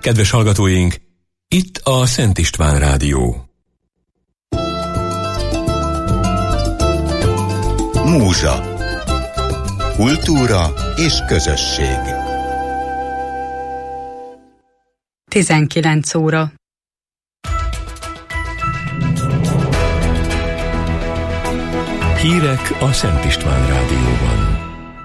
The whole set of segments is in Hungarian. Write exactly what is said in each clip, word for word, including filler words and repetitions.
Kedves hallgatóink, itt a Szent István Rádió. Múzsa. Kultúra és közösség. tizenkilenc óra. Hírek a Szent István Rádióban.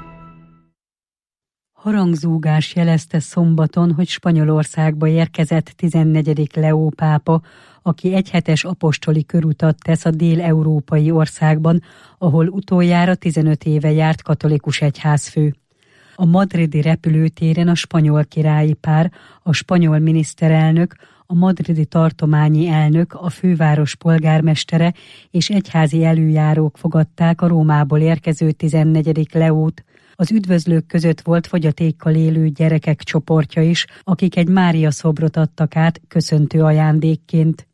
Harangzúgás jelezte szombaton, hogy Spanyolországba érkezett tizennegyedik Leó pápa, aki egyhetes apostoli körutat tesz a dél-európai országban, ahol utoljára tizenöt éve járt katolikus egyházfő. A madridi repülőtéren a spanyol királyi pár, a spanyol miniszterelnök, a madridi tartományi elnök, a főváros polgármestere és egyházi előjárók fogadták a Rómából érkező tizennegyedik Leót. Az üdvözlők között volt fogyatékkal élő gyerekek csoportja is, akik egy Mária szobrot adtak át köszöntő ajándékként.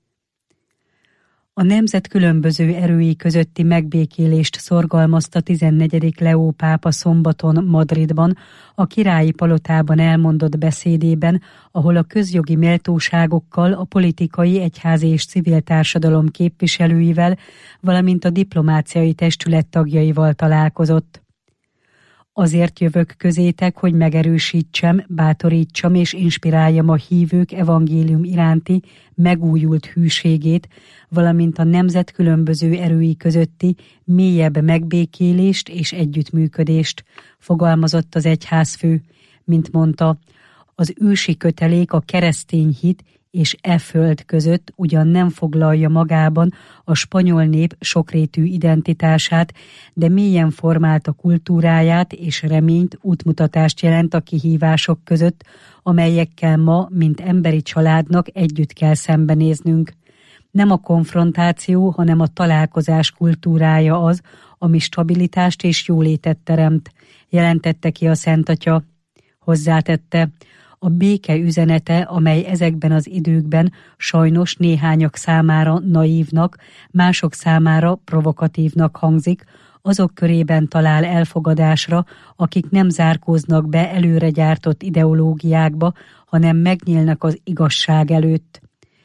A nemzet különböző erői közötti megbékélést szorgalmazta tizennegyedik Leó pápa szombaton Madridban, a királyi palotában elmondott beszédében, ahol a közjogi méltóságokkal, a politikai, egyházi és civil társadalom képviselőivel, valamint a diplomáciai testület tagjaival találkozott. Azért jövök közétek, hogy megerősítsem, bátorítsam és inspiráljam a hívők evangélium iránti megújult hűségét, valamint a nemzet különböző erői közötti mélyebb megbékélést és együttműködést, fogalmazott az egyházfő, mint mondta, az ősi kötelék a keresztény hit és e föld között ugyan nem foglalja magában a spanyol nép sokrétű identitását, de mélyen formálta kultúráját és reményt, útmutatást jelent a kihívások között, amelyekkel ma, mint emberi családnak együtt kell szembenéznünk. Nem a konfrontáció, hanem a találkozás kultúrája az, ami stabilitást és jólétet teremt, jelentette ki a Szent Atya. Hozzátette, a béke üzenete, amely ezekben az időkben sajnos néhányak számára naívnak, mások számára provokatívnak hangzik, azok körében talál elfogadásra, akik nem zárkóznak be előre gyártott ideológiákba, hanem megnyílnak az igazság előtt.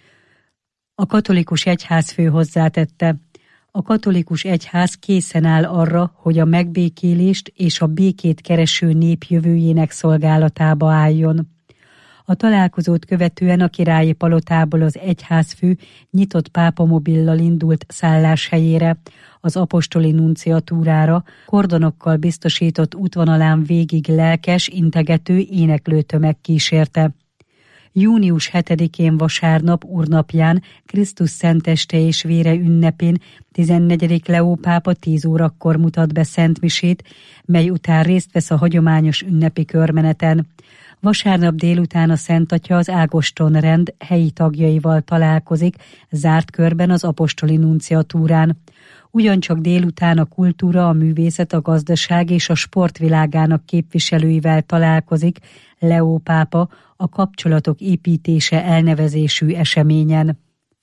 A katolikus egyházfő hozzátette, a katolikus egyház készen áll arra, hogy a megbékélést és a békét kereső nép jövőjének szolgálatába álljon. A találkozót követően a királyi palotából az egyházfő nyitott pápamobillal indult szálláshelyére, az apostoli nunciatúrára, kordonokkal biztosított útvonalán végig lelkes, integető, éneklő tömeg kísérte. Június hetedikén vasárnap úrnapján, Krisztus szenteste és vére ünnepén tizennegyedik Leó pápa tíz órakor mutat be szentmisét, mely után részt vesz a hagyományos ünnepi körmeneten. Vasárnap délután a Szent Atya az Ágoston rend helyi tagjaival találkozik, zárt körben az apostoli nunciatúrán. Ugyancsak délután a kultúra, a művészet, a gazdaság és a sport világának képviselőivel találkozik Leó pápa a kapcsolatok építése elnevezésű eseményen.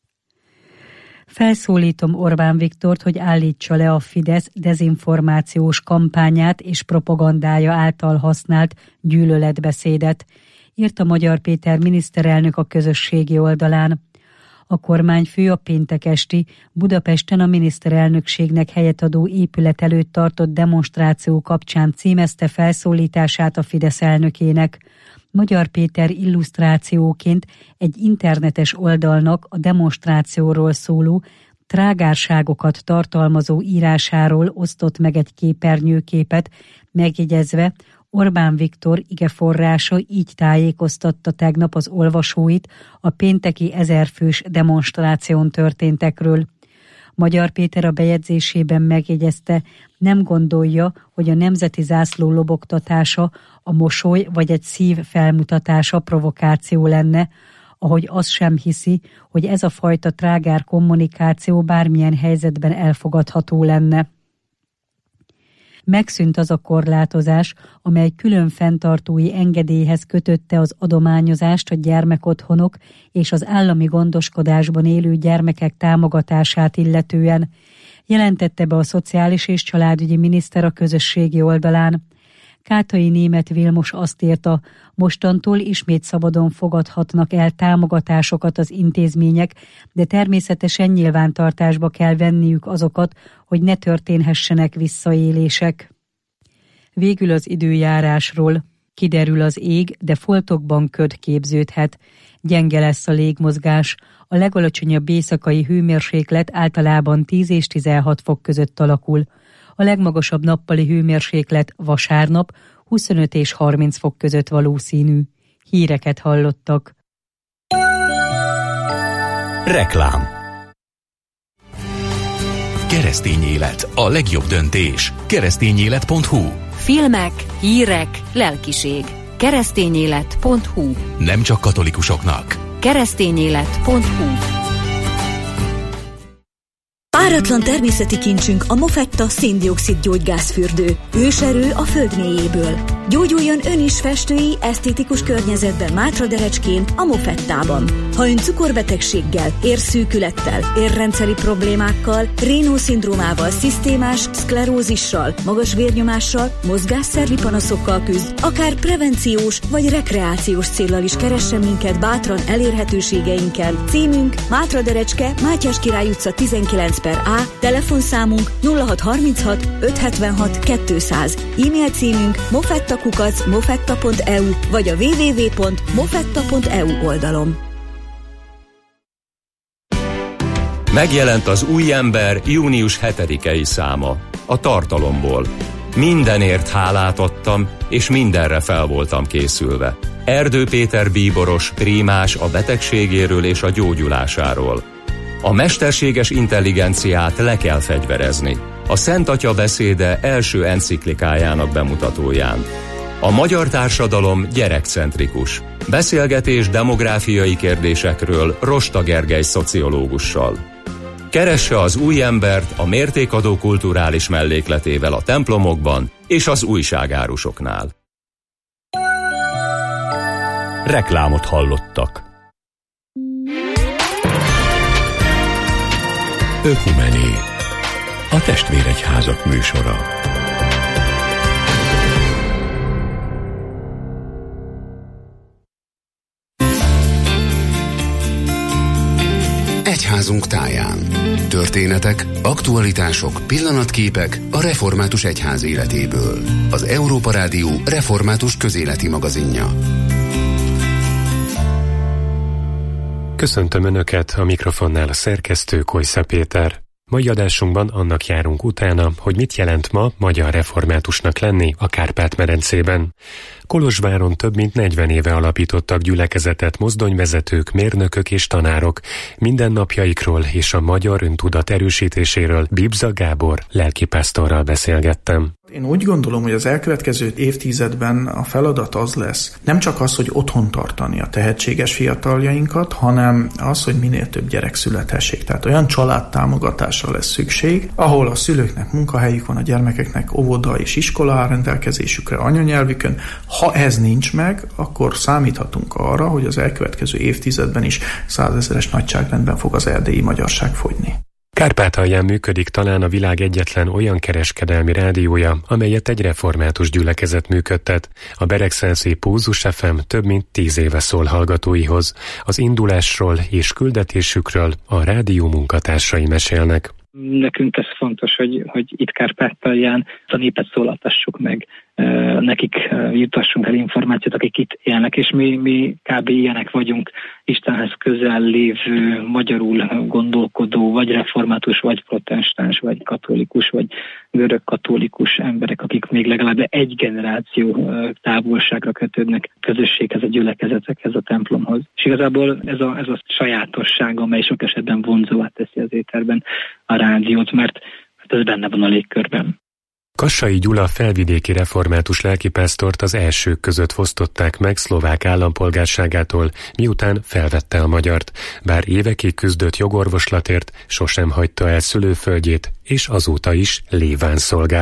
Felszólítom Orbán Viktort, hogy állítsa le a Fidesz dezinformációs kampányát és propagandája által használt gyűlöletbeszédet, írta Magyar Péter miniszterelnök a közösségi oldalán. A kormányfő a péntek esti Budapesten a miniszterelnökségnek helyet adó épület előtt tartott demonstráció kapcsán címezte felszólítását a Fidesz elnökének. Magyar Péter illusztrációként egy internetes oldalnak a demonstrációról szóló, trágárságokat tartalmazó írásáról osztott meg egy képernyőképet, megjegyezve, Orbán Viktor igeforrása így tájékoztatta tegnap az olvasóit a pénteki ezerfős demonstráción történtekről. Magyar Péter a bejegyzésében megjegyezte, nem gondolja, hogy a nemzeti zászló lobogtatása, a mosoly vagy egy szív felmutatása provokáció lenne, ahogy azt sem hiszi, hogy ez a fajta trágár kommunikáció bármilyen helyzetben elfogadható lenne. Megszűnt az a korlátozás, amely külön fenntartói engedélyhez kötötte az adományozást a gyermekotthonok és az állami gondoskodásban élő gyermekek támogatását illetően, jelentette be a Szociális és Családügyi Miniszter a közösségi oldalán. Kátai Németh Vilmos azt írta, mostantól ismét szabadon fogadhatnak el támogatásokat az intézmények, de természetesen nyilvántartásba kell venniük azokat, hogy ne történhessenek visszaélések. Végül az időjárásról. Kiderül az ég, de foltokban köd képződhet. Gyenge lesz a légmozgás. A legalacsonyabb éjszakai hőmérséklet általában tíz és tizenhat fok között alakul. A legmagasabb nappali hőmérséklet vasárnap huszonöt és harminc fok között valószínű. Híreket hallottak. Reklám. Keresztény élet. A legjobb döntés. keresztényélet pont hu. Filmek, hírek, lelkiség. keresztényélet pont hu. Nem csak katolikusoknak. keresztényélet pont hu. Páratlan természeti kincsünk a Mofetta szén-dioxid gyógygázfürdő. Őserő a föld mélyéből. Gyógyuljon ön is festői, esztétikus környezetben Mátraderecskén, a Mofettában. Ha ön cukorbetegséggel, érszűkülettel, érrendszeri problémákkal, Raynaud-szindrómával, szisztémás szklerózissal, magas vérnyomással, mozgásszervi panaszokkal küzd, akár prevenciós vagy rekreációs céllal is keressen minket bátran elérhetőségeinken. Címünk Mátraderecske, Mátyás Király utca tizenkilenc per A, telefonszámunk nulla hat harminchat ötszázhetvenhat kétszáz, e-mail címünk mofettakukac mofetta pont e u vagy a double-u double-u double-u pont mofetta pont e u oldalon. Megjelent az Új ember június hetedikei száma. A tartalomból. Mindenért hálát adtam, és mindenre fel voltam készülve. Erdő Péter bíboros prímás a betegségéről és a gyógyulásáról. A mesterséges intelligenciát le kell fegyverezni. A Szent Atya beszéde első enciklikájának bemutatóján. A magyar társadalom gyerekcentrikus. Beszélgetés demográfiai kérdésekről Rosta Gergely szociológussal. Keresse az Új embert a mértékadó kulturális mellékletével a templomokban és az újságárusoknál. Reklámot hallottak. Ökumené. A testvéregyházak műsora. Egyházunk táján. Történetek, aktualitások, pillanatképek a református egyház életéből. Az Európa Rádió református közéleti magazinja. Köszöntöm Önöket, a mikrofonnál a szerkesztő Kojsza Péter. Mai adásunkban annak járunk utána, hogy mit jelent ma magyar reformátusnak lenni a Kárpát-medencében. Kolozsváron több mint negyven éve alapítottak gyülekezetet mozdonyvezetők, mérnökök és tanárok. Mindennapjaikról és a magyar öntudat erősítéséről Bibza Gábor lelkipásztorral beszélgettem. Én úgy gondolom, hogy az elkövetkező évtizedben a feladat az lesz, nem csak az, hogy otthon tartani a tehetséges fiataljainkat, hanem az, hogy minél több gyerek születhessék. Tehát olyan családtámogatásra lesz szükség, ahol a szülőknek munkahelyük van, a gyermekeknek óvoda és iskola áll rendelkezésükre anyanyelvükön. Ha ez nincs meg, akkor számíthatunk arra, hogy az elkövetkező évtizedben is százezeres nagyságrendben fog az erdélyi magyarság fogyni. Kárpátalján működik talán a világ egyetlen olyan kereskedelmi rádiója, amelyet egy református gyülekezet működtet. A beregszenszi Pózus ef em több mint tíz éve szól hallgatóihoz. Az indulásról és küldetésükről a rádió munkatársai mesélnek. Nekünk ez fontos, hogy, hogy itt Kárpátalján a népet szólaltassuk meg, nekik jutassunk el információt, akik itt élnek, és mi, mi kb. Ilyenek vagyunk, Istenhez közel lévő, magyarul gondolkodó, vagy református, vagy protestáns, vagy katolikus, vagy görög katolikus emberek, akik még legalább egy generáció távolságra kötődnek közösséghez, a gyülekezetekhez, a templomhoz. És igazából ez a, ez a sajátosság, amely sok esetben vonzóvá teszi az éterben a rádiót, mert ez benne van a légkörben. Kassai Gyula felvidéki református lelkipásztort az elsők között fosztották meg szlovák állampolgárságától, miután felvette a magyart, bár évekig küzdött jogorvoslatért, sosem hagyta el szülőföldjét, és azóta is léván szolgál.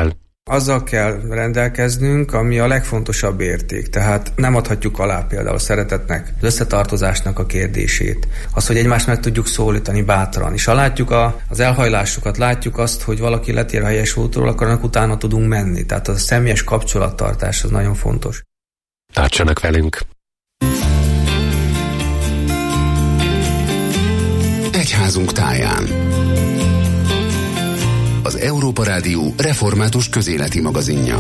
Azzal kell rendelkeznünk, ami a legfontosabb érték. Tehát nem adhatjuk alá például a szeretetnek, az összetartozásnak a kérdését. Az, hogy egymást meg tudjuk szólítani bátran. És ha látjuk a, az elhajlásokat, látjuk azt, hogy valaki letér a helyes útról, akkor annak utána tudunk menni. Tehát a személyes kapcsolattartás az nagyon fontos. Tartsanak velünk! Egyházunk táján. Az Európa Rádió református közéleti magazinja.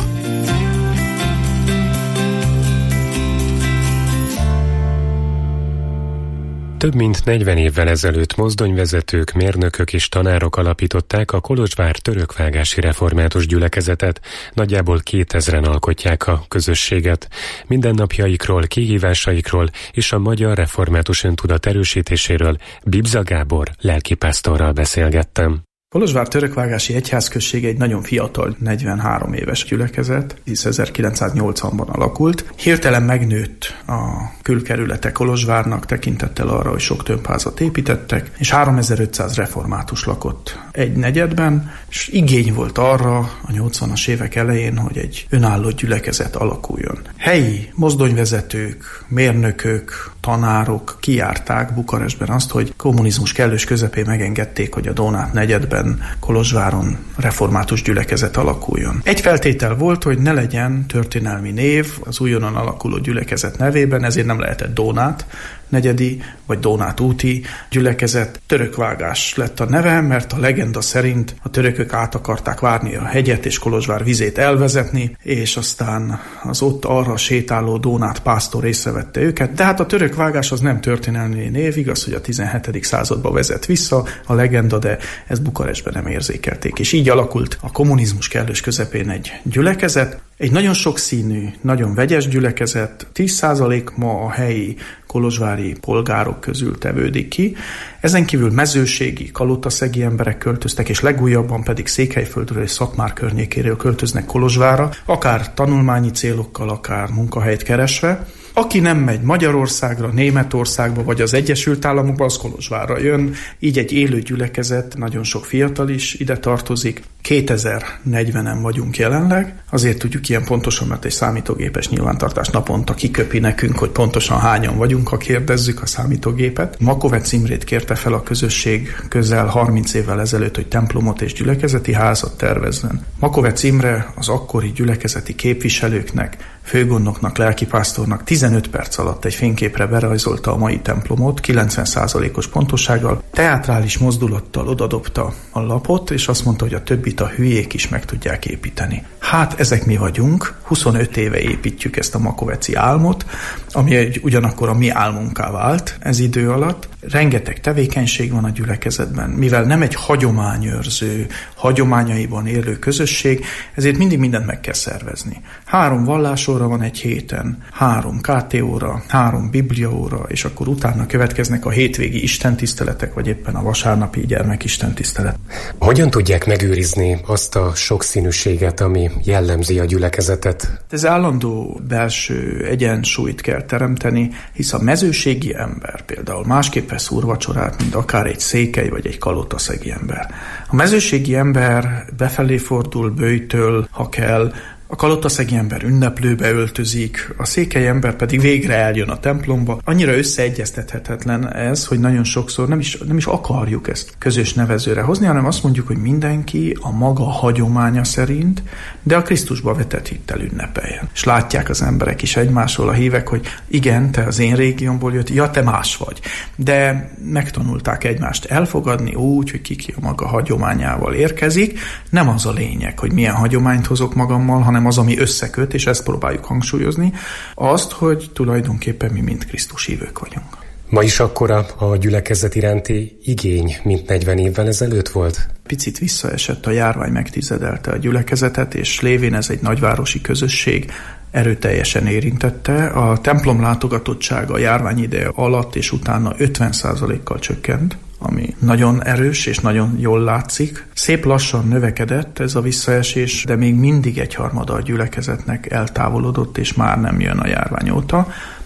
Több mint negyven évvel ezelőtt mozdonyvezetők, mérnökök és tanárok alapították a Kolozsvár törökvágási református gyülekezetet. Nagyjából kétezren alkotják a közösséget. Mindennapjaikról, kihívásaikról és a magyar református öntudat erősítéséről Bibza Gábor lelkipásztorral beszélgettem. Kolozsvár törökvágási egyházközség egy nagyon fiatal, negyvenhárom éves gyülekezet, hisz ezerkilencszáznyolcvanban alakult. Hirtelen megnőtt a külkerülete Kolozsvárnak tekintettel arra, hogy sok tömbházat építettek, és háromezer-ötszáz református lakott egy negyedben, és igény volt arra a nyolcvanas évek elején, hogy egy önálló gyülekezet alakuljon. Helyi mozdonyvezetők, mérnökök, tanárok kijárták Bukarestben azt, hogy kommunizmus kellős közepén megengedték, hogy a Dónát negyedben Kolozsváron református gyülekezet alakuljon. Egy feltétel volt, hogy ne legyen történelmi név az újonnan alakuló gyülekezet nevében, ezért nem lehetett Dónát negyedi vagy Dónát úti gyülekezet. Törökvágás lett a neve, mert a legenda szerint a törökök át akarták várni a hegyet és Kolozsvár vizét elvezetni, és aztán az ott arra sétáló Dónát pásztor észrevette őket. De hát a törökvágás az nem történelmi név, igaz, hogy a tizenhetedik századba vezet vissza a legenda, de ez Bukarestben nem érzékelték. És így alakult a kommunizmus kellős közepén egy gyülekezet, egy nagyon sokszínű, nagyon vegyes gyülekezet, tíz százalék ma a helyi kolozsvári polgárok közül tevődik ki. Ezen kívül mezőségi, kalotaszegi emberek költöztek, és legújabban pedig Székelyföldről és Szatmár környékéről költöznek Kolozsvárra, akár tanulmányi célokkal, akár munkahelyet keresve. Aki nem megy Magyarországra, Németországba vagy az Egyesült Államokba, az Kolozsvárra jön. Így egy élő gyülekezet, nagyon sok fiatal is ide tartozik. kétezer-negyvenen vagyunk jelenleg. Azért tudjuk ilyen pontosan, mert egy számítógépes nyilvántartás naponta kiköpi nekünk, hogy pontosan hányan vagyunk, ha kérdezzük a számítógépet. Makovec Imrét kérte fel a közösség közel harminc évvel ezelőtt, hogy templomot és gyülekezeti házat tervezzen. Makovec Imre az akkori gyülekezeti képviselőknek, főgondnoknak, lelkipásztornak tizenöt perc alatt egy fényképre berajzolta a mai templomot, kilencven százalékos pontosággal, teátrális mozdulattal odadobta a lapot, és azt mondta, hogy a többit a hülyék is meg tudják építeni. Hát ezek mi vagyunk, huszonöt éve építjük ezt a makoveci álmot, ami egy, ugyanakkor a mi álmunká vált ez idő alatt. Rengeteg tevékenység van a gyülekezetben, mivel nem egy hagyományőrző, hagyományaiban élő közösség, ezért mindig mindent meg kell szervezni. Három vallásóra van egy héten, három ká té óra, három bibliaóra, és akkor utána következnek a hétvégi istentiszteletek, vagy éppen a vasárnapi gyermekistentisztelet. Hogyan tudják megőrizni azt a sokszínűséget, ami jellemzi a gyülekezetet? Ez állandó belső egyensúlyt kell teremteni, hisz a mezőségi ember például másképp vesz úrvacsorát, mint akár egy székely vagy egy kalotaszegi ember. A mezőségi ember befelé fordul, böjtöl, ha kell, a kalotaszegi ember ünneplőbe öltözik, a székely ember pedig végre eljön a templomba. Annyira összeegyeztethetetlen ez, hogy nagyon sokszor nem is, nem is akarjuk ezt közös nevezőre hozni, hanem azt mondjuk, hogy mindenki a maga hagyománya szerint, de a Krisztusba vetett hittel ünnepeljen. És látják az emberek is egymásról, a hívek, hogy igen, te az én régiómból jött, ja, te más vagy. De megtanulták egymást elfogadni úgy, hogy ki ki a maga hagyományával érkezik. Nem az a lényeg, hogy milyen hagyományt hozok magammal, hanem az, ami összeköt, és ezt próbáljuk hangsúlyozni, azt, hogy tulajdonképpen mi mind Krisztus hívők vagyunk. Ma is akkora a gyülekezet iránti igény, mint negyven évvel ezelőtt volt? Picit visszaesett, a járvány megtizedelte a gyülekezetet, és lévén ez egy nagyvárosi közösség, erőteljesen érintette. A templom látogatottsága a járvány ideje alatt és utána ötven százalékkal csökkent, ami nagyon erős és nagyon jól látszik. Szép lassan növekedett ez a visszaesés, de még mindig egyharmada a gyülekezetnek eltávolodott, és már nem jön a járvány óta.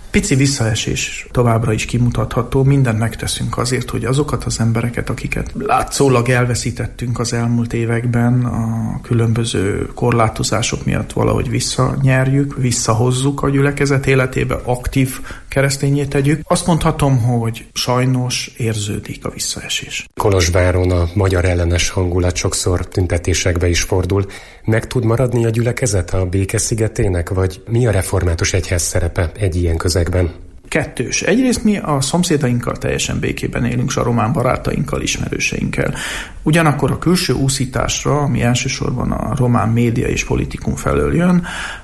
Pici visszaesés továbbra is kimutatható, mindent megteszünk azért, hogy azokat az embereket, akiket látszólag elveszítettünk az elmúlt években, a különböző korlátozások miatt valahogy visszanyerjük, visszahozzuk a gyülekezet életébe, aktív keresztényé tegyük. Azt mondhatom, hogy sajnos érződik a visszaesés. Kolozsváron a magyar ellenes hangulat sokszor tüntetésekbe is fordul. Meg tud maradni a gyülekezet a béke szigetének, vagy mi a református egyház szerepe egy ilyen közegben? Kettős. Egyrészt mi a szomszédainkkal teljesen békében élünk, s a román barátainkkal, ismerőseinkkel. Ugyanakkor a külső úszításra, ami elsősorban a román média és politikum felől jön,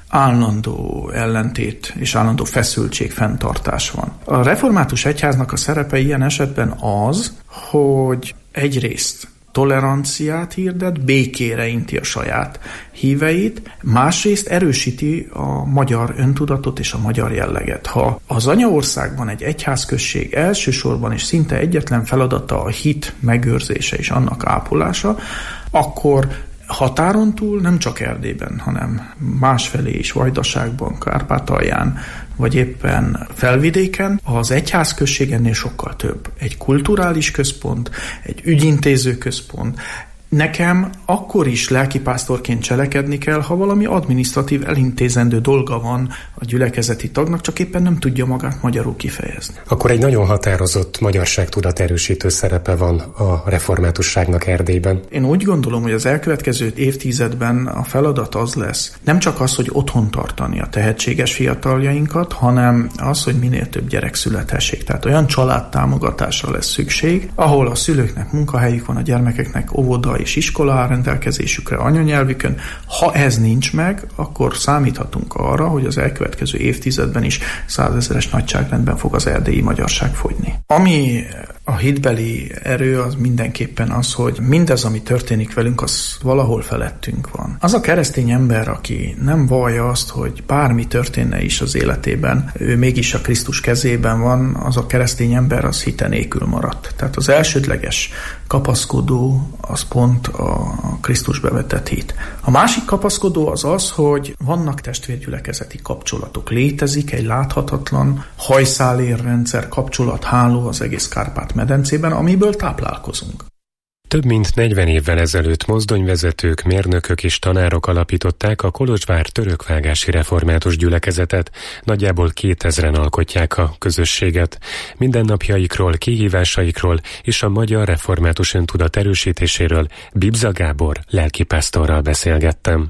állandó ellentét és állandó feszültség, fenntartás van. A református egyháznak a szerepe ilyen esetben az, hogy egyrészt toleranciát hirdet, békére inti a saját híveit, másrészt erősíti a magyar öntudatot és a magyar jelleget. Ha az anyaországban egy egyházközség elsősorban és szinte egyetlen feladata a hit megőrzése és annak ápolása, akkor határon túl, nem csak Erdélyben, hanem másfelé is, Vajdaságban, Kárpátalján, vagy éppen Felvidéken, az egyházközség ennél sokkal több. Egy kulturális központ, egy ügyintéző központ. Nekem akkor is lelkipásztorként cselekedni kell, ha valami adminisztratív elintézendő dolga van a gyülekezeti tagnak, csak éppen nem tudja magát magyarul kifejezni. Akkor egy nagyon határozott magyarságtudat erősítő szerepe van a reformátusságnak Erdélyben. Én úgy gondolom, hogy az elkövetkező évtizedben a feladat az lesz, nem csak az, hogy otthon tartani a tehetséges fiataljainkat, hanem az, hogy minél több gyerek születhessék. Tehát olyan családtámogatásra lesz szükség, ahol a szülőknek munkahelyük van, a gyermekeknek óvoda és iskola áll rendelkezésükre anyanyelvükön. Ha ez nincs meg, akkor számíthatunk arra, hogy az elkövetkező évtizedben is százezeres nagyságrendben fog az erdélyi magyarság fogyni. Ami a hitbeli erő az mindenképpen az, hogy mindez, ami történik velünk, az valahol felettünk van. Az a keresztény ember, aki nem vallja azt, hogy bármi történne is az életében, ő mégis a Krisztus kezében van, az a keresztény ember az hite nélkül maradt. Tehát az elsődleges kapaszkodó az pont a Krisztusbe vetett hit. A másik kapaszkodó az az, hogy vannak testvérgyülekezeti kapcsolatok. Létezik egy láthatatlan hajszálérrendszer, kapcsolatháló az egész Kárpát-medencében, amiből táplálkozunk. Több mint negyven évvel ezelőtt mozdonyvezetők, mérnökök és tanárok alapították a Kolozsvár törökvágási református gyülekezetet. Nagyjából kétezren alkotják a közösséget. Mindennapjaikról, kihívásaikról és a magyar református öntudat erősítéséről Bibza Gábor lelkipásztorral beszélgettem.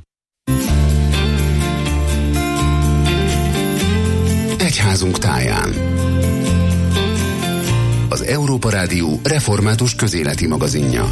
Egyházunk táján. Az Európa Rádió református közéleti magazinja.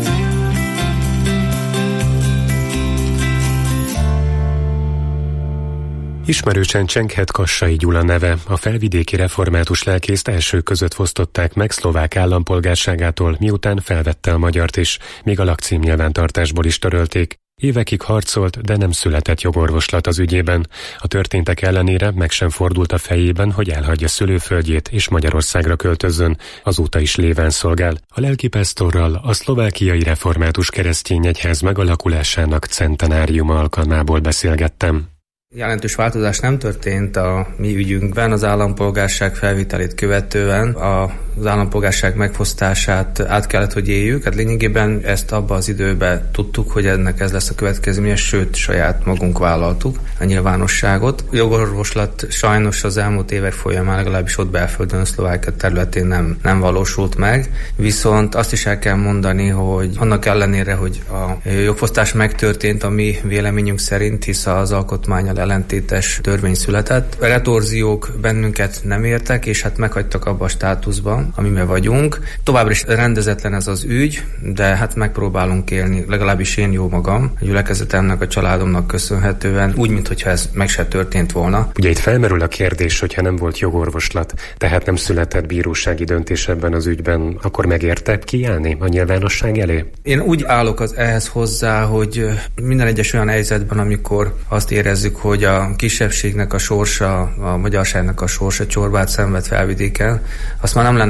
Ismerősen csenghet Kassai Gyula neve. A felvidéki református lelkészt elsők között fosztották meg szlovák állampolgárságától, miután felvette a magyart is, még a lakcím nyilvántartásból is törölték. Évekig harcolt, de nem született jogorvoslat az ügyében. A történtek ellenére meg sem fordult a fejében, hogy elhagyja szülőföldjét és Magyarországra költözzön. Azóta is léván szolgál. A lelkipásztorral a szlovákiai református keresztény egyház megalakulásának centenáriuma alkalmából beszélgettem. Jelentős változás nem történt a mi ügyünkben, az állampolgárság felvitelét követően az állampolgárság megfosztását át kellett, hogy éljük. Hát lényegében ezt abban az időben tudtuk, hogy ennek ez lesz a következménye, sőt, saját magunk vállaltuk a nyilvánosságot. A jogorvoslat sajnos az elmúlt évek folyamán, legalábbis ott belföldön, a Szlovákia területén nem, nem valósult meg. Viszont azt is el kell mondani, hogy annak ellenére, hogy a jogfosztás megtörtént a mi véleményünk szerint, hisz az alkotmánnyal ellentétes törvény született. A retorziók bennünket nem értek, és hát meghagytak abba a státuszban, amiben vagyunk. Továbbra is rendezetlen ez az ügy, de hát megpróbálunk élni, legalábbis én jó magam, a gyülekezetemnek, a családomnak köszönhetően, úgy, mintha ez meg se történt volna. Ugye itt felmerül a kérdés, hogyha nem volt jogorvoslat, tehát nem született bírósági döntés ebben az ügyben, akkor megérte kiállni a nyilvánosság elé? Én úgy állok az ehhez hozzá, hogy minden egyes olyan helyzetben, amikor azt érezzük, hogy a kisebbségnek a sorsa, a magyarságnak a sorsa csorbát szenved Felvidéken, azt már nem lenne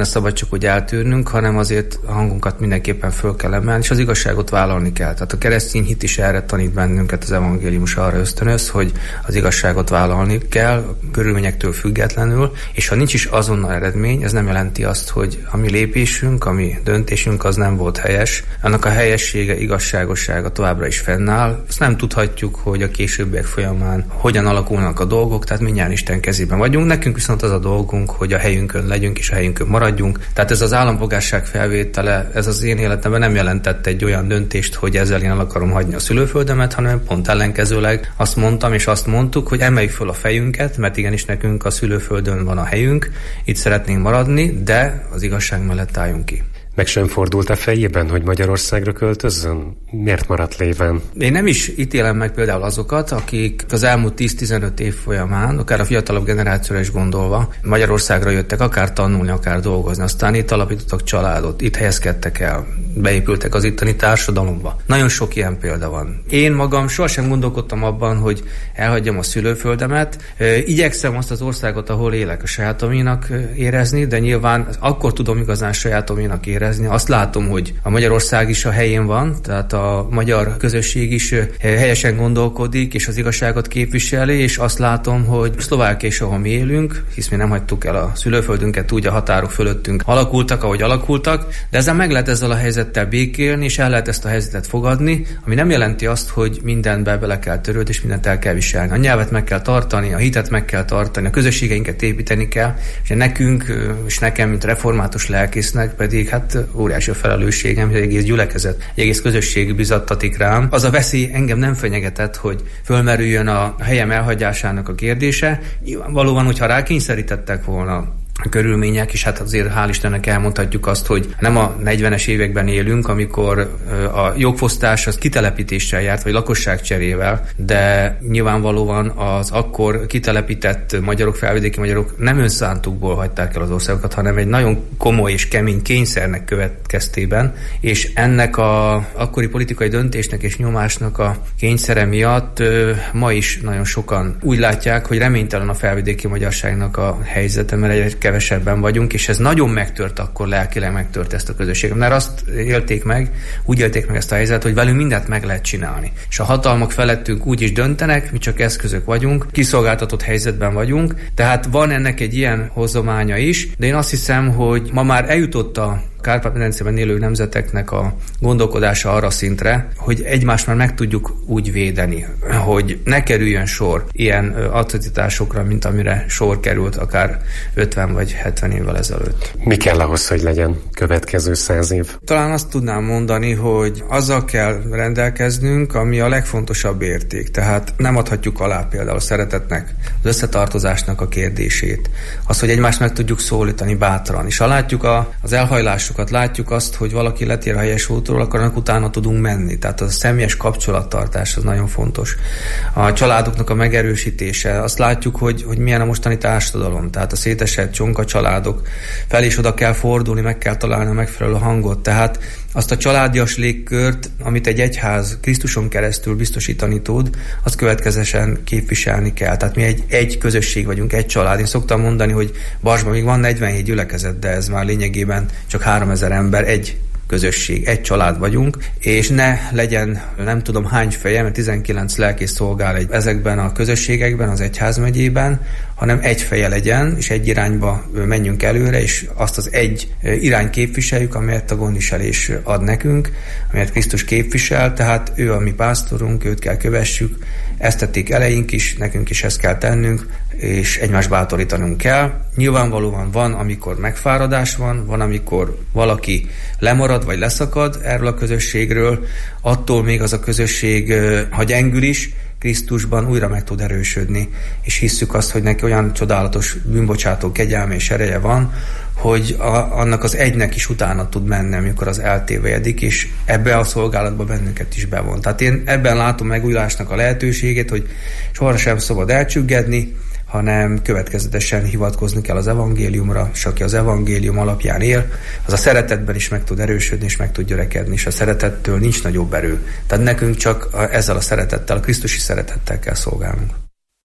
szabad csak úgy eltűrnünk, hanem azért a hangunkat mindenképpen föl kell emelni, és az igazságot vállalni kell. Tehát a keresztény hit is erre tanít bennünket, az evangélium arra ösztönöz, hogy az igazságot vállalni kell, körülményektől függetlenül, és ha nincs is azonnal eredmény, ez nem jelenti azt, hogy a mi lépésünk, a mi döntésünk az nem volt helyes. Annak a helyessége, igazságossága továbbra is fennáll. Azt nem tudhatjuk, hogy a későbbiek folyamán hogyan alakulnak a dolgok, tehát mindjárt Isten kezében vagyunk. Nekünk viszont az a dolgunk, hogy a helyünkön legyünk és a helyünkön maradjunk. Tehát ez az állampolgárság felvétele, ez az én életemben nem jelentett egy olyan döntést, hogy ezzel én el akarom hagyni a szülőföldemet, hanem pont ellenkezőleg azt mondtam és azt mondtuk, hogy emeljük föl a fejünket, mert igenis nekünk a szülőföldön van a helyünk, itt szeretnénk maradni, de az igazság mellett álljunk ki. Meg sem fordult a fejében, hogy Magyarországra költözzön? Miért maradt léven? Én nem is ítélem meg például azokat, akik az elmúlt tíz-tizenöt év folyamán, akár a fiatalabb generációra is gondolva, Magyarországra jöttek akár tanulni, akár dolgozni, aztán itt alapítottak családot, itt helyezkedtek el, beépültek az itteni társadalomba. Nagyon sok ilyen példa van. Én magam sohasem gondolkodtam abban, hogy elhagyjam a szülőföldemet. Igyekszem azt az országot, ahol élek, a sajátoménak érezni, de nyilván akkor tudom igazán sajátoménak érezni. Azt látom, hogy a Magyarország is a helyén van, tehát a magyar közösség is helyesen gondolkodik, és az igazságot képviseli, és azt látom, hogy Szlovákia is, ahol mi élünk, hisz mi nem hagytuk el a szülőföldünket, úgy a határok fölöttünk alakultak, ahogy alakultak, de ezzel meg lehet ezzel a helyzettel békélni, és el lehet ezt a helyzetet fogadni, ami nem jelenti azt, hogy mindenbe bele kell törődni, és mindent el kell viselni. A nyelvet meg kell tartani, a hitet meg kell tartani, a közösségeinket építeni kell, és nekünk, és nekem, mint református lelkésznek pedig hát óriási a felelősségem, hogy egy egész gyülekezet, egy egész közösség bizattatik rám. Az a veszély engem nem fenyegetett, hogy fölmerüljön a helyem elhagyásának a kérdése. Nyilvánvalóan, hogyha rákényszerítettek volna a körülmények, és hát azért hál' Istennek elmondhatjuk azt, hogy nem a negyvenes években élünk, amikor a jogfosztás az kitelepítéssel járt, vagy lakosságcserével, de nyilvánvalóan az akkor kitelepített magyarok, felvidéki magyarok nem önszántukból hagyták el az országokat, hanem egy nagyon komoly és kemény kényszernek következtében, és ennek a akkori politikai döntésnek és nyomásnak a kényszere miatt ma is nagyon sokan úgy látják, hogy reménytelen a felvidéki magyarságnak a helyzete, mert egy kevesebben vagyunk, és ez nagyon megtört akkor, lelkileg megtört ezt a közösséget. Mert azt élték meg, úgy élték meg ezt a helyzetet, hogy velünk mindent meg lehet csinálni. És a hatalmak felettünk úgy is döntenek, mi csak eszközök vagyunk, kiszolgáltatott helyzetben vagyunk, tehát van ennek egy ilyen hozománya is, de én azt hiszem, hogy ma már eljutott a Kárpát-medencében élő nemzeteknek a gondolkodása arra szintre, hogy egymást már meg tudjuk úgy védeni, hogy ne kerüljön sor ilyen atrocitásokra, mint amire sor került akár ötven vagy hetven évvel ezelőtt. Mi kell ahhoz, hogy legyen következő száz év? Talán azt tudnám mondani, hogy azzal kell rendelkeznünk, ami a legfontosabb érték. Tehát nem adhatjuk alá például a szeretetnek, az összetartozásnak a kérdését. Az, hogy egymást meg tudjuk szólítani bátran. És ha látjuk a, az elhajlások, látjuk azt, hogy valaki letér a helyes útról, akkor annak utána tudunk menni. Tehát a személyes kapcsolattartás az nagyon fontos. A családoknak a megerősítése, azt látjuk, hogy, hogy milyen a mostani társadalom. Tehát a szétesett csonka családok felé is oda kell fordulni, meg kell találni a megfelelő hangot. Tehát azt a családias légkört, amit egy egyház Krisztuson keresztül biztosítani tud, azt következően képviselni kell. Tehát mi egy, egy közösség vagyunk, egy család. Én szoktam mondani, hogy Barsban még van negyvenhét gyülekezet, de ez már lényegében csak háromezer ember, egy közösség, egy család vagyunk, és ne legyen nem tudom hány feje, mert tizenkilenc lelkész szolgál egy, ezekben a közösségekben, az egyházmegyében, hanem egy feje legyen, és egy irányba menjünk előre, és azt az egy irány képviseljük, amelyet a gondviselés ad nekünk, amelyet Krisztus képvisel, tehát ő a mi pásztorunk, őt kell kövessük, ezt tették eleink is, nekünk is ezt kell tennünk, és egymást bátorítanunk kell. Nyilvánvalóan van, amikor megfáradás van, van, amikor valaki lemarad vagy leszakad erről a közösségről, attól még az a közösség, ha gyengül is, Krisztusban újra meg tud erősödni, és hisszük azt, hogy neki olyan csodálatos bűnbocsátó kegyelme és ereje van, hogy a, annak az egynek is utána tud menni, amikor az eltévejedik, és ebbe a szolgálatba bennünket is bevon. Tehát én ebben látom megújulásnak a lehetőségét, hogy sohasem szabad elcsüggedni, hanem következetesen hivatkozni kell az evangéliumra, és aki az evangélium alapján él, az a szeretetben is meg tud erősödni, és meg tud györekedni, és a szeretettől nincs nagyobb erő. Tehát nekünk csak ezzel a szeretettel, a krisztusi szeretettel kell szolgálnunk.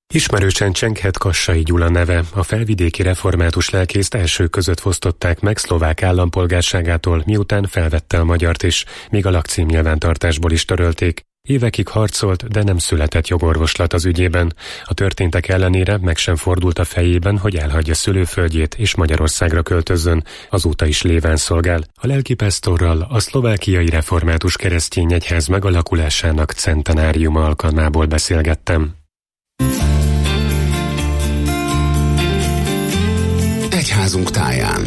Ismerősen csenghet Kassai Gyula neve, a felvidéki református lelkészt első között fosztották meg szlovák állampolgárságától, miután felvette a magyart is, míg a lakcím nyilvántartásból is törölték. Évekig harcolt, de nem született jogorvoslat az ügyében. A történtek ellenére meg sem fordult a fejében, hogy elhagyja szülőföldjét és Magyarországra költözzön, azóta is léván szolgál. A lelkipásztorral a szlovákiai református keresztény egyház megalakulásának centenáriuma alkalmából beszélgettem. Egyházunk táján.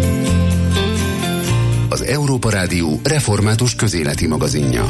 Az Európa Rádió református közéleti magazinja.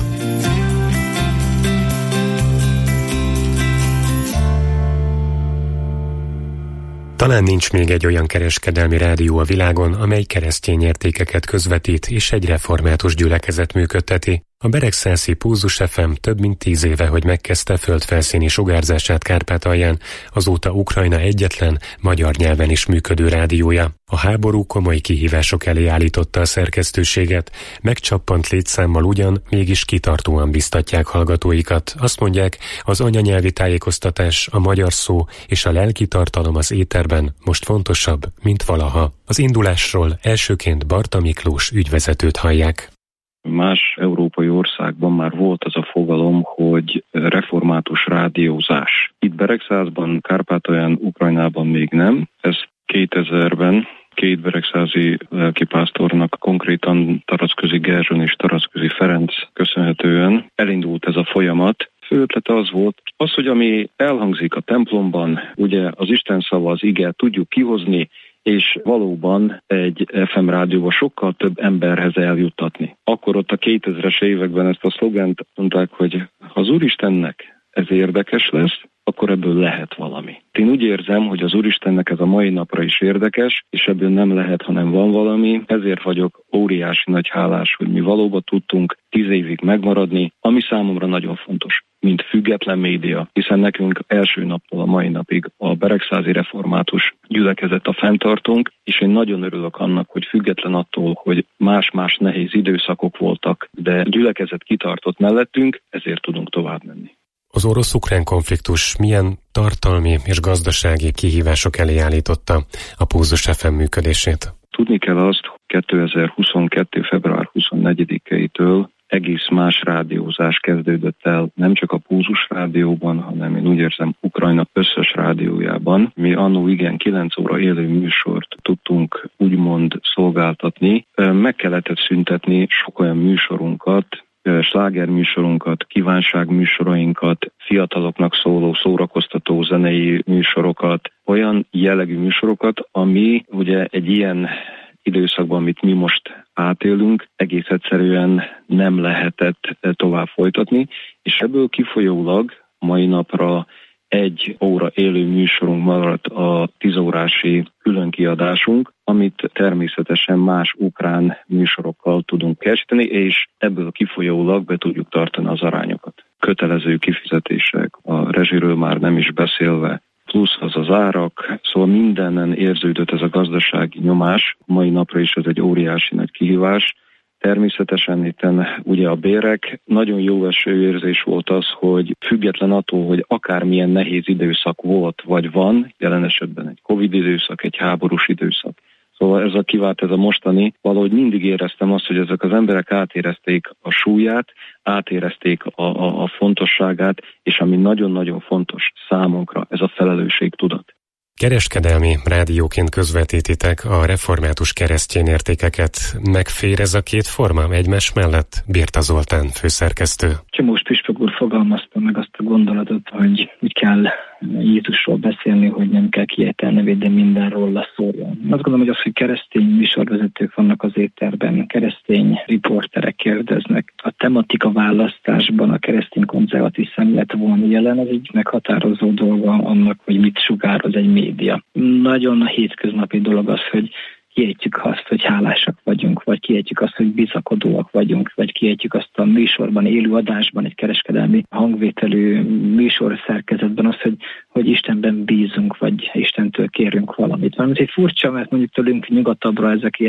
Talán nincs még egy olyan kereskedelmi rádió a világon, amely keresztény értékeket közvetít és egy református gyülekezet működteti. A beregszászi Pulzus ef em több mint tíz éve, hogy megkezdte földfelszíni sugárzását Kárpátalján, azóta Ukrajna egyetlen magyar nyelven is működő rádiója. A háború komoly kihívások elé állította a szerkesztőséget, megcsappant létszámmal ugyan, mégis kitartóan biztatják hallgatóikat. Azt mondják, az anyanyelvi tájékoztatás, a magyar szó és a lelki tartalom az éterben most fontosabb, mint valaha. Az indulásról elsőként Barta Miklós ügyvezetőt hallják. Más európai országban már volt az a fogalom, hogy református rádiózás. Itt Beregszázban, Kárpátalján, Ukrajnában még nem. Ez kétezerben két beregszázi lelkipásztornak, konkrétan Taracközi Gerzson és Taracközi Ferenc köszönhetően elindult ez a folyamat. Fő ötlete az volt, az, hogy ami elhangzik a templomban, ugye az Isten szava, az ige, tudjuk kihozni, és valóban egy ef em rádióval sokkal több emberhez eljuttatni. Akkor ott a kétezres években ezt a szlogent mondták, hogy ha az Úristennek ez érdekes lesz, akkor ebből lehet valami. Én úgy érzem, hogy az Úristennek ez a mai napra is érdekes, és ebből nem lehet, hanem van valami. Ezért vagyok óriási nagy hálás, hogy mi valóban tudtunk tíz évig megmaradni, ami számomra nagyon fontos, mint független média, hiszen nekünk első naptól a mai napig a beregszázi református gyülekezet a fenntartunk, és én nagyon örülök annak, hogy független attól, hogy más-más nehéz időszakok voltak, de a gyülekezet kitartott mellettünk, ezért tudunk tovább menni. Az orosz-ukrán konfliktus milyen tartalmi és gazdasági kihívások elé állította a Pulzus ef em működését? Tudni kell azt, hogy kétezer-huszonkettő. február huszonegyedikétől egész más rádiózás kezdődött el, nem csak a Pulzus rádióban, hanem én úgy érzem Ukrajna összes rádiójában. Mi annó igen kilenc óra élő műsort tudtunk úgymond szolgáltatni. Meg kellett szüntetni sok olyan műsorunkat, slágerműsorunkat, kívánságműsorainkat, fiataloknak szóló szórakoztató zenei műsorokat, olyan jellegű műsorokat, ami ugye egy ilyen időszakban, amit mi most átélünk, egész egyszerűen nem lehetett tovább folytatni, és ebből kifolyólag mai napra egy óra élő műsorunk maradt a tízórási különkiadásunk, amit természetesen más ukrán műsorokkal tudunk készíteni, és ebből kifolyólag be tudjuk tartani az arányokat. Kötelező kifizetések, a rezsiről már nem is beszélve, plusz az az árak, szóval mindenen érződött ez a gazdasági nyomás, mai napra is ez egy óriási nagy kihívás. Természetesen itten ugye a bérek, nagyon jó eső érzés volt az, hogy független attól, hogy akármilyen nehéz időszak volt vagy van, jelen esetben egy Covid időszak, egy háborús időszak. Szóval ez a kivált, ez a mostani, valahogy mindig éreztem azt, hogy ezek az emberek átérezték a súlyát, átérezték a, a, a fontosságát, és ami nagyon-nagyon fontos számunkra, ez a felelősségtudat. Kereskedelmi rádióként közvetítitek a református keresztény értékeket. Megfér ez a két forma egymás mellett? Birta Zoltán, főszerkesztő. Csomós püspök úr fogalmazta meg azt a gondolatot, hogy úgy kell Jézusról beszélni, hogy nem kell kiejteni nevét, de mindenről leszóljon. Azt gondolom, hogy az, hogy keresztény műsorvezetők vannak az éterben, keresztény riporterek kérdeznek. A tematika választásban a keresztény konzervatív szemlélet van jelen, az egy meghatározó dolga annak, hogy mit sugároz egy média. Nagyon a hétköznapi dolog az, hogy kiejtjük azt, hogy hálásak vagyunk, vagy kiejtjük azt, hogy bizakodóak vagyunk, vagy kiejtjük azt a műsorban, élő adásban, egy kereskedelmi hangvételű műsor szerkezetben azt, hogy, hogy Istenben bízunk, vagy Istentől kérünk valamit. Valamint egy furcsa, mert mondjuk tőlünk nyugatabbra ezek ilyen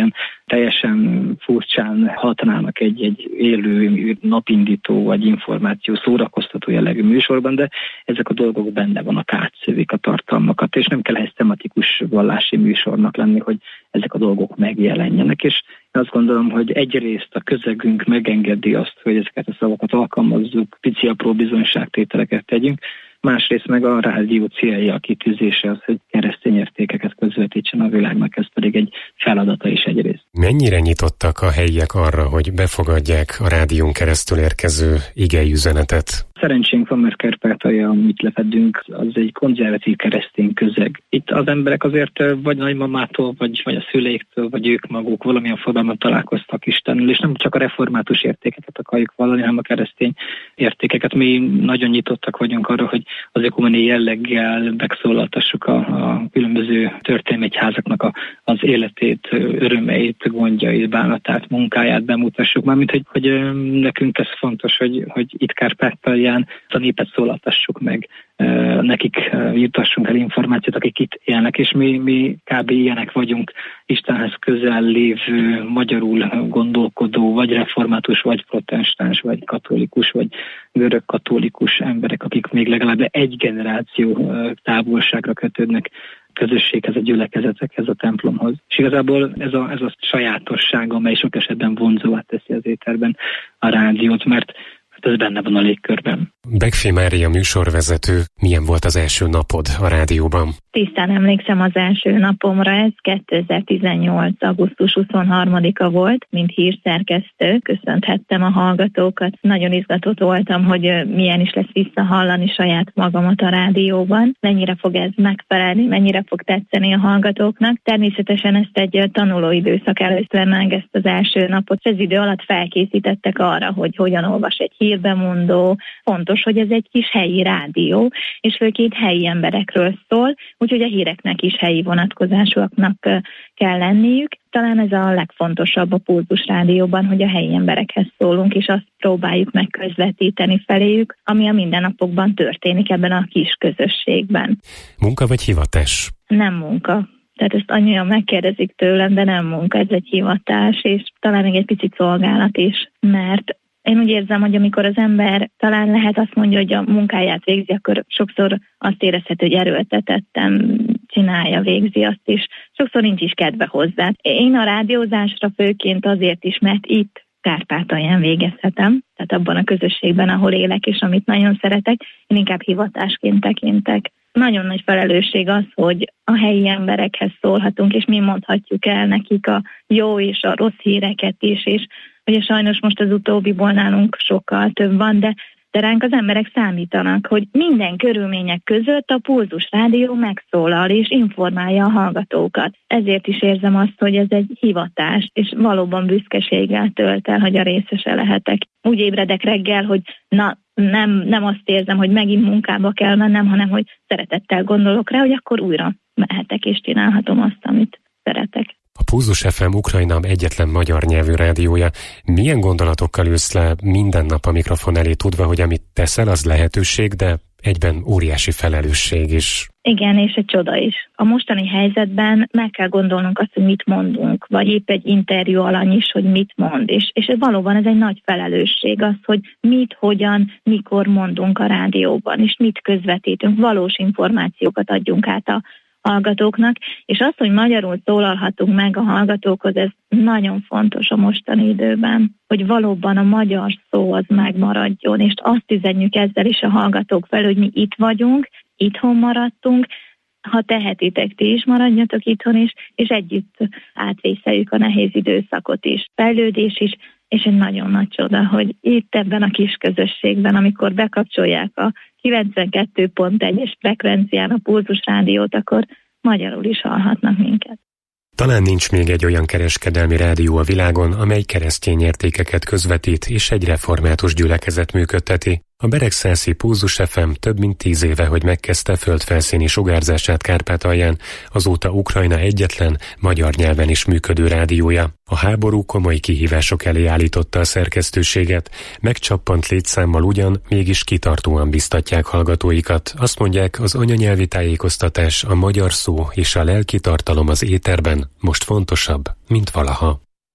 teljesen furcsán hatnának egy, egy élő napindító vagy információ szórakoztató jellegű műsorban, de ezek a dolgok benne vannak, átszövik a tartalmakat, és nem kell ehhez tematikus vallási műsornak lenni, hogy ezek a dolgok megjelenjenek, és én azt gondolom, hogy egyrészt a közegünk megengedi azt, hogy ezeket a szavakat alkalmazzuk, pici apró bizonyságtételeket tegyünk, másrészt meg a rádió célja, a kitűzése az, hogy keresztény értékeket közvetítsen a világnak, ez pedig egy feladata is egyrészt. Mennyire nyitottak a helyiek arra, hogy befogadják a rádión keresztül érkező igei üzenetet? Szerencsénk van, mert Kárpátalja, amit lefedünk, az egy konzervatív keresztény közeg. Itt az emberek azért vagy nagymamától, vagy, vagy a szüleiktől, vagy ők maguk valamilyen formában találkoztak Istennel, és nem csak a református értékeket akarjuk vallani, hanem a keresztény értékeket. Mi nagyon nyitottak vagyunk arra, hogy az ökumeni jelleggel megszólaltassuk a, a különböző történelmi egyházaknak a, az életét, örömeit, gondjait, bánatát, munkáját bemutassuk. Mármint, hogy, hogy nekünk ez fontos, hogy, hogy itt Kárpátalján a népet szólaltassuk meg, nekik jutassunk el információt, akik itt élnek, és mi, mi kb. Ilyenek vagyunk, Istenhez közel lévő, magyarul gondolkodó, vagy református, vagy protestáns, vagy katolikus, vagy görög katolikus emberek, akik még legalább egy generáció távolságra kötődnek közösséghez, a gyülekezetekhez, a templomhoz. És igazából ez a, ez a sajátosság, amely sok esetben vonzóvá teszi az éterben a rádiót, mert ez benne van a légkörben. Begfi Mária műsorvezető, milyen volt az első napod a rádióban? Tisztán emlékszem az első napomra, ez kétezer-tizennyolc. augusztus huszonharmadika volt, mint hírszerkesztő. Köszönthettem a hallgatókat. Nagyon izgatott voltam, hogy milyen is lesz visszahallani saját magamat a rádióban. Mennyire fog ez megfelelni, mennyire fog tetszeni a hallgatóknak. Természetesen ezt egy tanulóidőszak előtt meg ezt az első napot. Ez idő alatt felkészítettek arra, hogy hogyan olvas egy hírbemondó. Fontos, hogy ez egy kis helyi rádió, és főként helyi emberekről szól, úgyhogy a híreknek is helyi vonatkozásúaknak kell lenniük. Talán ez a legfontosabb a Pulzus Rádióban, hogy a helyi emberekhez szólunk, és azt próbáljuk meg közvetíteni feléjük, ami a mindennapokban történik ebben a kis közösségben. Munka vagy hivatás? Nem munka. Tehát ezt annyian megkérdezik tőlem, de nem munka, ez egy hivatás, és talán még egy picit szolgálat is, mert én úgy érzem, hogy amikor az ember talán lehet azt mondja, hogy a munkáját végzi, akkor sokszor azt érezhető, hogy erőltetetten csinálja, végzi azt is. Sokszor nincs is kedve hozzá. Én a rádiózásra főként azért is, mert itt Kárpátalján végezhetem, tehát abban a közösségben, ahol élek, és amit nagyon szeretek, én inkább hivatásként tekintek. Nagyon nagy felelősség az, hogy a helyi emberekhez szólhatunk, és mi mondhatjuk el nekik a jó és a rossz híreket is, és ugye sajnos most az utóbbiból nálunk sokkal több van, de, de ránk az emberek számítanak, hogy minden körülmények között a Pulzus Rádió megszólal és informálja a hallgatókat. Ezért is érzem azt, hogy ez egy hivatás, és valóban büszkeséggel tölt el, hogy a részese lehetek. Úgy ébredek reggel, hogy na, nem, nem azt érzem, hogy megint munkába kell mennem, hanem hogy szeretettel gondolok rá, hogy akkor újra mehetek és csinálhatom azt, amit szeretek. A Pulzus ef em Ukrajna egyetlen magyar nyelvű rádiója. Milyen gondolatokkal ülsz le minden nap a mikrofon elé, tudva, hogy amit teszel, az lehetőség, de egyben óriási felelősség is? Igen, és egy csoda is. A mostani helyzetben meg kell gondolnunk azt, hogy mit mondunk, vagy épp egy interjú alany is, hogy mit mond. És, és valóban ez egy nagy felelősség az, hogy mit, hogyan, mikor mondunk a rádióban, és mit közvetítünk, valós információkat adjunk át a hallgatóknak, és az, hogy magyarul szólalhatunk meg a hallgatókhoz, ez nagyon fontos a mostani időben, hogy valóban a magyar szó az megmaradjon, és azt üzenjük ezzel is a hallgatók fel, hogy mi itt vagyunk, itthon maradtunk, ha tehetitek, ti is maradjatok itthon is, és együtt átvészeljük a nehéz időszakot is. Fejlődés is, és egy nagyon nagy csoda, hogy itt ebben a kis közösségben, amikor bekapcsolják a kilencvenkettő pont egyes frekvencián a Pulzus Rádiót, akkor magyarul is hallhatnak minket. Talán nincs még egy olyan kereskedelmi rádió a világon, amely keresztény értékeket közvetít és egy református gyülekezet működteti. A Beregszászi Pulzus ef em több mint tíz éve, hogy megkezdte földfelszíni sugárzását Kárpátalján, azóta Ukrajna egyetlen magyar nyelven is működő rádiója. A háború komoly kihívások elé állította a szerkesztőséget, megcsappant létszámmal ugyan, mégis kitartóan biztatják hallgatóikat. Azt mondják, az anyanyelvi tájékoztatás, a magyar szó és a lelki tartalom az éterben most fontosabb, mint valaha.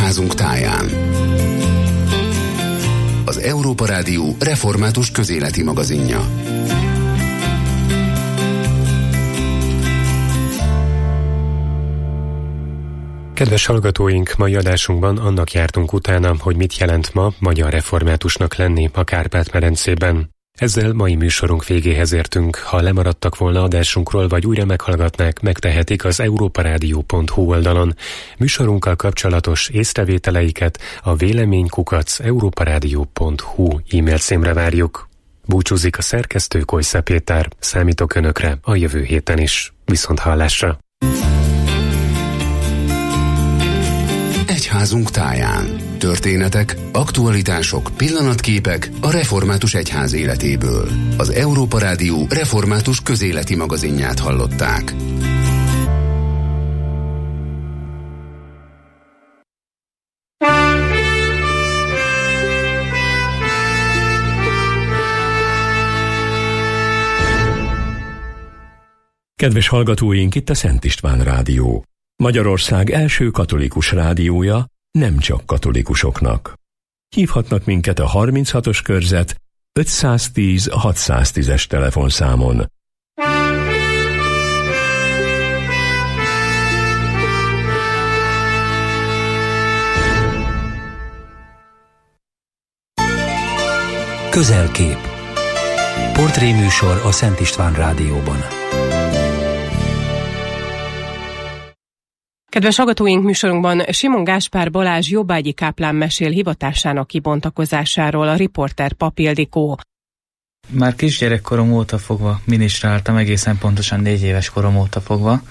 Egyházunk táján. Az Európa Rádió református közéleti magazinja. Kedves hallgatóink, mai adásunkban annak jártunk utána, hogy mit jelent ma magyar reformátusnak lenni a Kárpát-medencében. Ezzel mai műsorunk végéhez értünk. Ha lemaradtak volna adásunkról, vagy újra meghallgatnák, megtehetik az európarádió pont hu oldalon. Műsorunkkal kapcsolatos észrevételeiket a véleménykukac európarádió pont hu e-mail címre várjuk. Búcsúzik a szerkesztő, Kojsza Péter. Számítok Önökre a jövő héten is. Viszont hallásra! Egyházunk táján. Történetek, aktualitások, pillanatképek a református egyház életéből. Az Európa Rádió református közéleti magazinját hallották. Kedves hallgatóink, itt a Szent István Rádió. Magyarország első katolikus rádiója, nem csak katolikusoknak. Hívhatnak minket a harminchatos körzet ötszáztíz hatszáztízes telefonszámon. Közelkép. Portréműsor a Szent István Rádióban. Kedves hallgatóink, műsorunkban Simon Gáspár Balázs jobbágyi káplán mesél hivatásának kibontakozásáról, a riporter Pap Ildikó. Már kisgyerekkorom óta fogva minisztráltam, egészen pontosan négy éves korom óta fogva,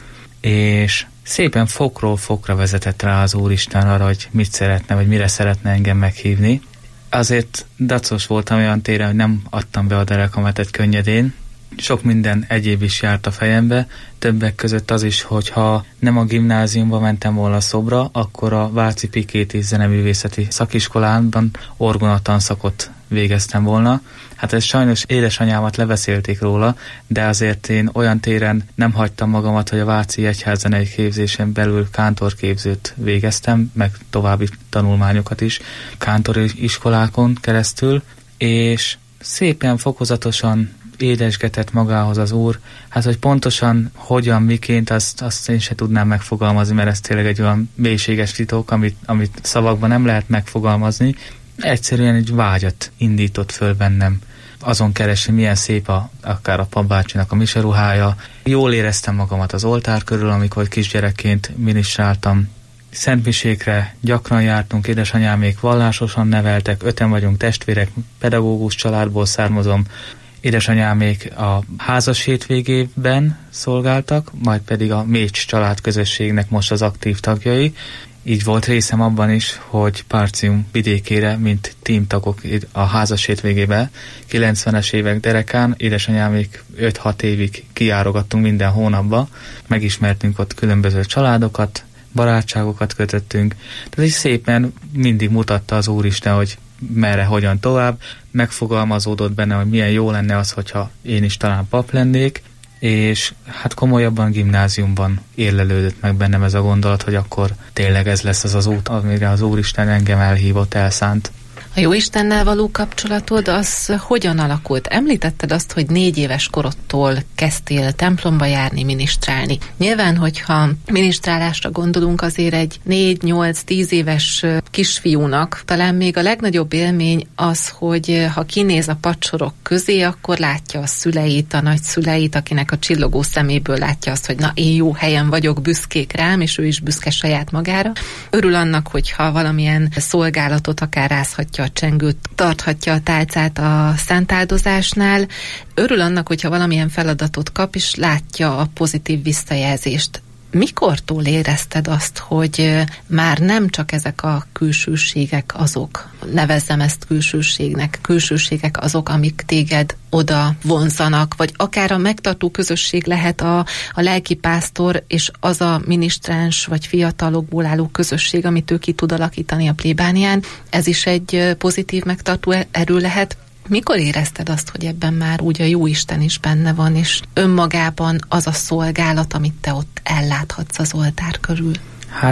és szépen fokról fokra vezetett rá az Úristen arra, hogy mit szeretne, vagy mire szeretne engem meghívni. Azért dacos voltam olyan téren, hogy nem adtam be a derekamat egy könnyedén. Sok minden egyéb is járt a fejembe, többek között az is, hogyha nem a gimnáziumba mentem volna Szobra, akkor a Váci Pikéti zeneművészeti szakiskolában orgonatanszakot végeztem volna. Hát ez sajnos édesanyámat lebeszélték róla, de azért én olyan téren nem hagytam magamat, hogy a Váci Egyházzenei képzésen belül kántorképzőt végeztem, meg további tanulmányokat is kántori iskolákon keresztül, és szépen fokozatosan édesgetett magához az Úr. Hát, hogy pontosan hogyan, miként, azt, azt én se tudnám megfogalmazni, mert ez tényleg egy olyan mélységes titok, amit, amit szavakban nem lehet megfogalmazni. Egyszerűen egy vágyat indított föl bennem. Azon keresni, milyen szép a, akár a papbácsinak a miseruhája. Jól éreztem magamat az oltár körül, amikor kisgyerekként minisztráltam. Szentmisékre gyakran jártunk, édesanyámék vallásosan neveltek, öten vagyunk testvérek, pedagógus családból származom. Édesanyámék a házas hétvégében szolgáltak, majd pedig a Mécs család közösségnek most az aktív tagjai. Így volt részem abban is, hogy Párcium vidékére, mint tímtagok a házas hétvégében, kilencvenes évek derekán, édesanyámék öt-hat évig kijárogattunk minden hónapba, megismertünk ott különböző családokat, barátságokat kötöttünk. Tehát így szépen mindig mutatta az Úristen, hogy merre, hogyan tovább, megfogalmazódott benne, hogy milyen jó lenne az, hogyha én is talán pap lennék, és hát komolyabban gimnáziumban érlelődött meg bennem ez a gondolat, hogy akkor tényleg ez lesz az az út, amire az Úristen engem elhívott, elszánt. A Jóistennel való kapcsolatod az hogyan alakult? Említetted azt, hogy négy éves korodtól kezdtél templomba járni, minisztrálni. Nyilván, hogyha minisztrálásra gondolunk, azért egy négy-nyolc-tíz éves kisfiúnak talán még a legnagyobb élmény az, hogy ha kinéz a padsorok közé, akkor látja a szüleit, a nagyszüleit, akinek a csillogó szeméből látja azt, hogy na, én jó helyen vagyok, büszkék rám, és ő is büszke saját magára. Örül annak, hogyha valamilyen szolgálatot akár rázhatja a csengőt, tarthatja a tálcát a szentáldozásnál. Örül annak, hogyha valamilyen feladatot kap, és látja a pozitív visszajelzést. Mikortól érezted azt, hogy már nem csak ezek a külsőségek azok, nevezzem ezt külsőségnek, külsőségek azok, amik téged oda vonzanak, vagy akár a megtartó közösség lehet a, a lelkipásztor, és az a minisztráns vagy fiatalokból álló közösség, amit ő ki tud alakítani a plébánián, ez is egy pozitív megtartó erő lehet. Mikor érezted azt, hogy ebben már úgy a Jóisten is benne van, és önmagában az a szolgálat, amit te ott elláthatsz az oltár körül? Hát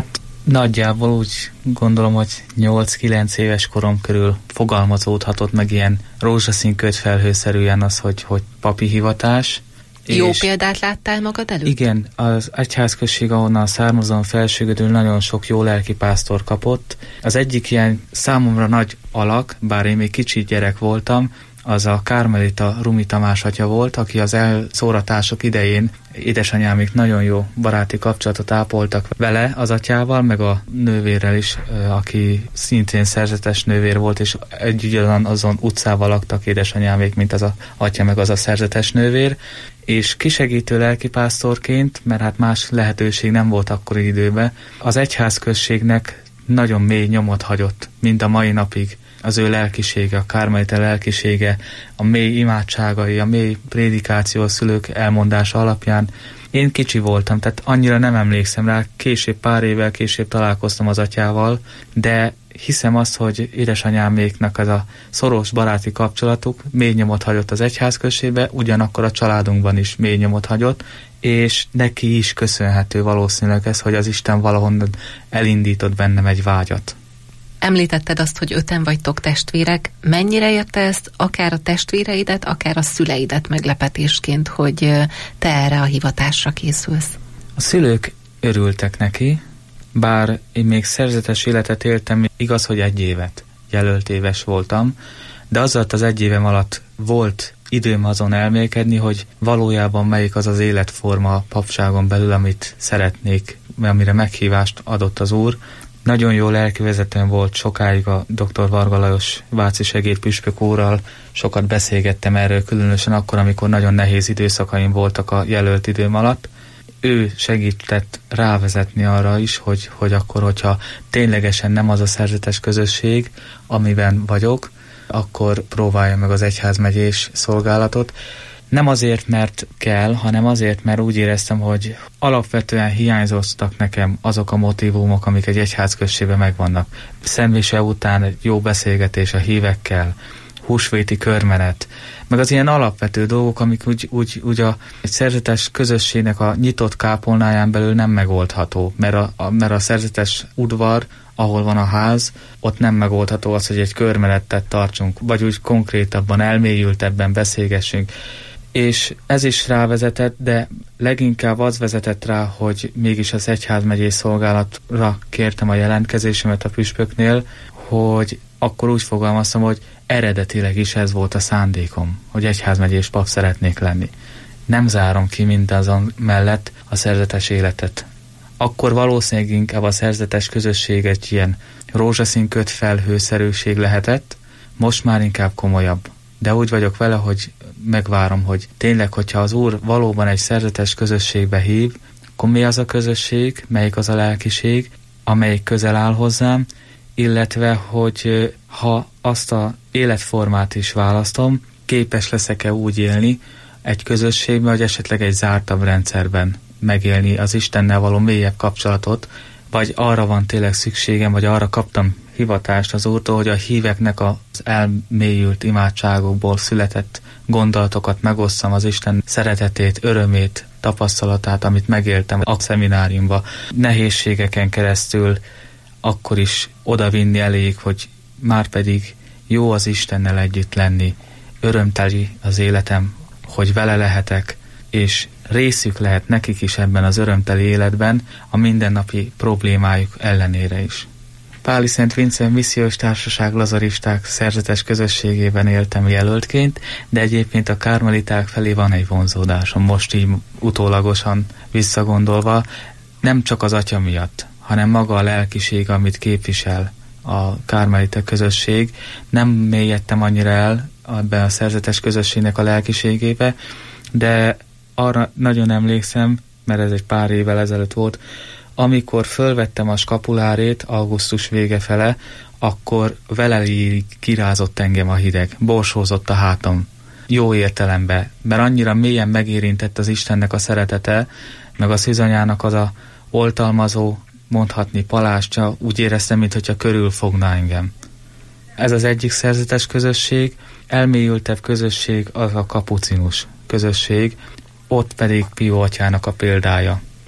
Nagyjából úgy gondolom, hogy nyolc-kilenc éves korom körül fogalmazódhatott meg ilyen rózsaszín kötfelhőszerűen az, hogy, hogy papi hivatás. Jó példát láttál magad előtt? Igen, az egyházközség, ahonnan származom, Felsőgödön nagyon sok jó lelkipásztor kapott. Az egyik ilyen számomra nagy alak, bár én még kicsi gyerek voltam, az a Kármelita Rumi Tamás atya volt, aki az elszóratások idején édesanyámik nagyon jó baráti kapcsolatot ápoltak vele, az atyával, meg a nővérrel is, aki szintén szerzetes nővér volt, és egy azon utcával laktak édesanyámék, mint az a atya, meg az a szerzetes nővér, és kisegítő lelkipásztorként, mert hát más lehetőség nem volt akkori időben, az egyházközségnek nagyon mély nyomot hagyott, mind a mai napig. Az ő lelkisége, a Kármelita lelkisége, a mély imádságai, a mély prédikáció a szülők elmondása alapján. Én kicsi voltam, tehát annyira nem emlékszem rá, később, pár évvel később találkoztam az atyával, de hiszem azt, hogy édesanyáméknak ez a szoros baráti kapcsolatuk mély nyomot hagyott az egyházközségbe, ugyanakkor a családunkban is mély nyomot hagyott, és neki is köszönhető valószínűleg ez, hogy az Isten valahonnan elindított bennem egy vágyat. Említetted azt, hogy öten vagytok testvérek. Mennyire érte ezt akár a testvéreidet, akár a szüleidet meglepetésként, hogy te erre a hivatásra készülsz? A szülők örültek neki, bár én még szerzetes életet éltem, igaz, hogy egy évet, jelölt éves voltam, de az alatt az egy évem alatt volt időm azon elmélkedni, hogy valójában melyik az az életforma a papságon belül, amit szeretnék, amire meghívást adott az Úr. Nagyon jó lelkivezetőm volt sokáig a dr. Varga Lajos Váci segédpüspök úrral, sokat beszélgettem erről, különösen akkor, amikor nagyon nehéz időszakaim voltak a jelölt időm alatt. Ő segített rávezetni arra is, hogy, hogy akkor, hogyha ténylegesen nem az a szerzetes közösség, amiben vagyok, akkor próbálja meg az egyházmegyés szolgálatot. Nem azért, mert kell, hanem azért, mert úgy éreztem, hogy alapvetően hiányzottak nekem azok a motívumok, amik egy egyházközségben megvannak. Szemmise után egy jó beszélgetés a hívekkel, húsvéti körmenet, meg az ilyen alapvető dolgok, amik úgy, úgy, úgy a, egy szerzetes közösségnek a nyitott kápolnáján belül nem megoldható, mert a, a, mert a szerzetes udvar, ahol van a ház, ott nem megoldható az, hogy egy körmenetet tartsunk, vagy úgy konkrétabban, elmélyültebben beszélgessünk. És ez is rávezetett, de leginkább az vezetett rá, hogy mégis az egyházmegyés szolgálatra kértem a jelentkezésemet a püspöknél, hogy akkor úgy fogalmaztam, hogy eredetileg is ez volt a szándékom, hogy egyházmegyés pap szeretnék lenni. Nem zárom ki mindazon mellett a szerzetes életet. Akkor valószínűleg inkább a szerzetes közösség egy ilyen rózsaszín kötfelhőszerűség lehetett, most már inkább komolyabb. De úgy vagyok vele, hogy megvárom, hogy tényleg, hogyha az Úr valóban egy szerzetes közösségbe hív, akkor mi az a közösség, melyik az a lelkiség, amelyik közel áll hozzám, illetve, hogy ha azt az életformát is választom, képes leszek-e úgy élni egy közösségben, vagy esetleg egy zártabb rendszerben megélni az Istennel való mélyebb kapcsolatot, vagy arra van tényleg szükségem, vagy arra kaptam hivatást az Úrtól, hogy a híveknek az elmélyült imádságokból született gondolatokat megosszam, az Isten szeretetét, örömét, tapasztalatát, amit megéltem a szemináriumban, nehézségeken keresztül, akkor is odavinni elég, hogy már pedig jó az Istennel együtt lenni, örömteli az életem, hogy vele lehetek, és részük lehet nekik is ebben az örömteli életben, a mindennapi problémájuk ellenére is. Páli Szent Vince Missziós Társaság lazaristák szerzetes közösségében éltem jelöltként, de egyébként a kármeliták felé van egy vonzódásom, most így utólagosan visszagondolva, nem csak az atya miatt, hanem maga a lelkiség, amit képvisel a kármelita közösség. Nem mélyedtem annyira el ebben a szerzetes közösségnek a lelkiségébe, de arra nagyon emlékszem, mert ez egy pár évvel ezelőtt volt, amikor fölvettem a skapulárét augusztus vége fele, akkor veleig kirázott engem a hideg, borsózott a hátam. Jó értelemben, mert annyira mélyen megérintett az Istennek a szeretete, meg a szűzanyának az a oltalmazó, mondhatni palástja, úgy éreztem, mintha körülfogna engem. Ez az egyik szerzetes közösség, elmélyültebb közösség az a kapucinus közösség, ott pedig Pió atyának a példája.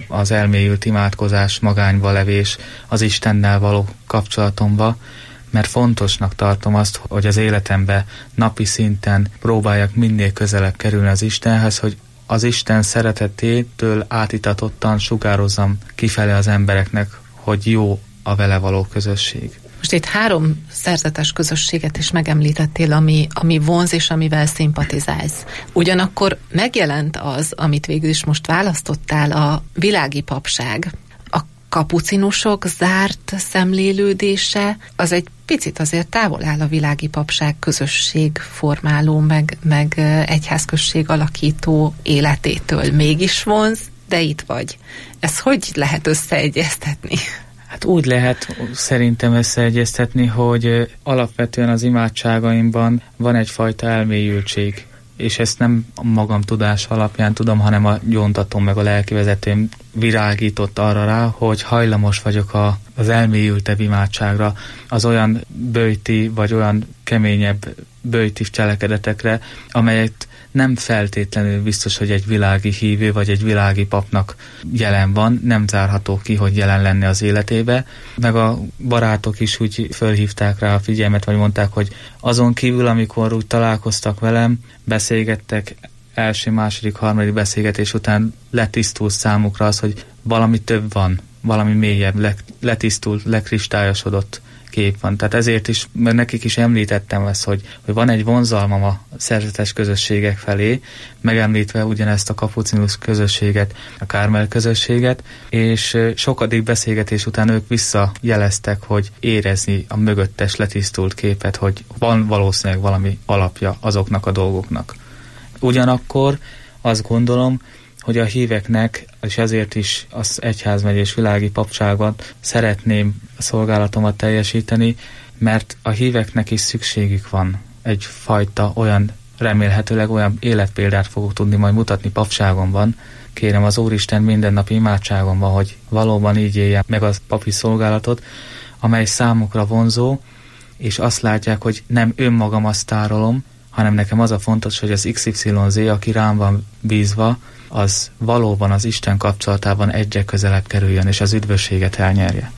az elmélyült imádkozás, magányba levés, az Istennel való kapcsolatomba, mert fontosnak tartom azt, hogy az életembe napi szinten próbáljak minél közelebb kerülni az Istenhez, hogy az Isten szeretetétől átítatottan sugározzam kifele az embereknek, hogy jó a vele való közösség. Most itt három szerzetes közösséget is megemlítettél, ami, ami vonz és amivel szimpatizálsz. Ugyanakkor megjelent az, amit végül is most választottál, a világi papság. A kapucinusok zárt szemlélődése, az egy picit azért távol áll a világi papság közösség formáló, meg, meg egyházközség alakító életétől. Mégis vonz, de itt vagy. Ez hogy lehet összeegyeztetni? Hát úgy lehet szerintem összeegyeztetni, hogy alapvetően az imádságaimban van egyfajta elmélyültség, és ezt nem a magam tudás alapján tudom, hanem a gyóntatom meg a lelkivezetőm virágított arra rá, hogy hajlamos vagyok a, az elmélyültebb imádságra, az olyan böjti vagy olyan keményebb böjti cselekedetekre, amelyet nem feltétlenül biztos, hogy egy világi hívő vagy egy világi papnak jelen van, nem zárható ki, hogy jelen lenne az életébe. Meg a barátok is úgy fölhívták rá a figyelmet, vagy mondták, hogy azon kívül, amikor úgy találkoztak velem, beszélgettek, első, második, harmadik beszélgetés után letisztult számukra az, hogy valami több van, valami mélyebb, letisztult, lekristályosodott kép van. Tehát ezért is, mert nekik is említettem ezt, hogy, hogy van egy vonzalmam a szerzetes közösségek felé, megemlítve ugyanezt a kapucinus közösséget, a Kármel közösséget, és sokadik beszélgetés után ők visszajeleztek, hogy érezni a mögöttes letisztult képet, hogy van valószínűleg valami alapja azoknak a dolgoknak. Ugyanakkor azt gondolom, hogy a híveknek, és ezért is az egyházmegyés világi papságban szeretném a szolgálatomat teljesíteni, mert a híveknek is szükségük van egyfajta olyan, remélhetőleg olyan életpéldát fogok tudni majd mutatni papságomban. Kérem az Úristen mindennapi imádságomban, hogy valóban így éljen meg a papi szolgálatot, amely számukra vonzó, és azt látják, hogy nem önmagam azt tárolom, hanem nekem az a fontos, hogy az iksz ipszilon zé, aki rám van bízva, az valóban az Isten kapcsolatában egyre közelebb kerüljön, és az üdvösséget elnyerje.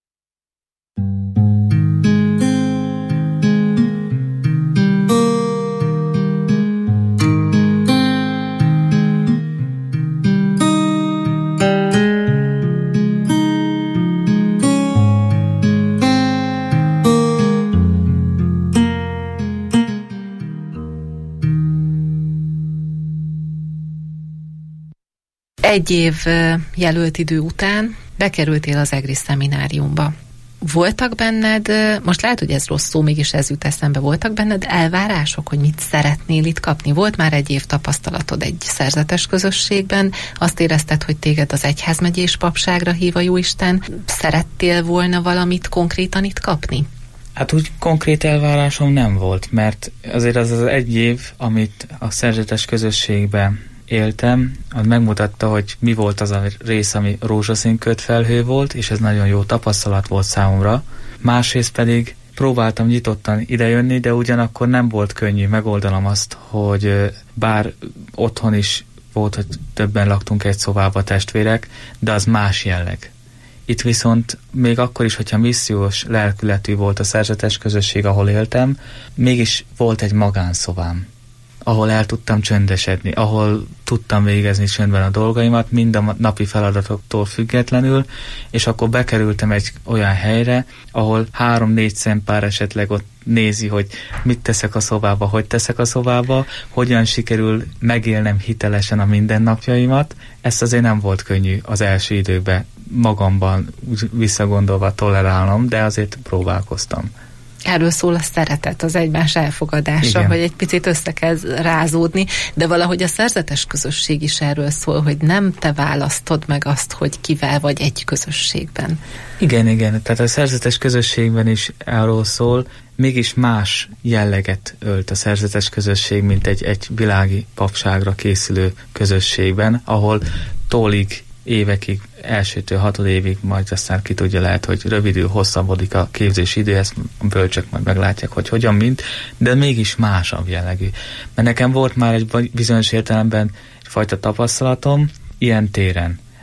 Egy év jelölt idő után bekerültél az egri szemináriumba. Voltak benned, most lehet, hogy ez rossz szó, mégis ez jut eszembe, voltak benned elvárások, hogy mit szeretnél itt kapni? Volt már egy év tapasztalatod egy szerzetes közösségben, azt érezted, hogy téged az egyházmegyés papságra hív a Jóisten, szerettél volna valamit konkrétan itt kapni? Hát úgy konkrét elvárásom nem volt, mert azért az az egy év, amit a szerzetes közösségben éltem, az megmutatta, hogy mi volt az a rész, ami rózsaszín kötfelhő volt, és ez nagyon jó tapasztalat volt számomra. Másrészt pedig próbáltam nyitottan idejönni, de ugyanakkor nem volt könnyű megoldanom azt, hogy bár otthon is volt, hogy többen laktunk egy szobába testvérek, de az más jelleg. Itt viszont még akkor is, hogyha missziós lelkületű volt a szerzetes közösség, ahol éltem, mégis volt egy magánszobám, ahol el tudtam csöndesedni, ahol tudtam végezni csöndben a dolgaimat, mind a napi feladatoktól függetlenül, és akkor bekerültem egy olyan helyre, ahol három-négy szempár esetleg ott nézi, hogy mit teszek a szobába, hogy teszek a szobába, hogyan sikerül megélnem hitelesen a mindennapjaimat. Ezt azért nem volt könnyű az első időkben magamban visszagondolva tolerálnom, de azért próbálkoztam. Erről szól a szeretet, az egymás elfogadása, igen, hogy egy picit össze kell rázódni, de valahogy a szerzetes közösség is erről szól, hogy nem te választod meg azt, hogy kivel vagy egy közösségben. Igen, igen, tehát a szerzetes közösségben is erről szól, mégis más jelleget ölt a szerzetes közösség, mint egy, egy világi papságra készülő közösségben, ahol tólig évekig, elsőtől hatod évig, majd aztán ki tudja, lehet, hogy rövidül, hosszabbodik a képzési idő, ezt a bölcsök majd meglátják, hogy hogyan, mint, de mégis másabb jellegű. Mert nekem volt már egy bizonyos értelemben egyfajta tapasztalatom ilyen téren.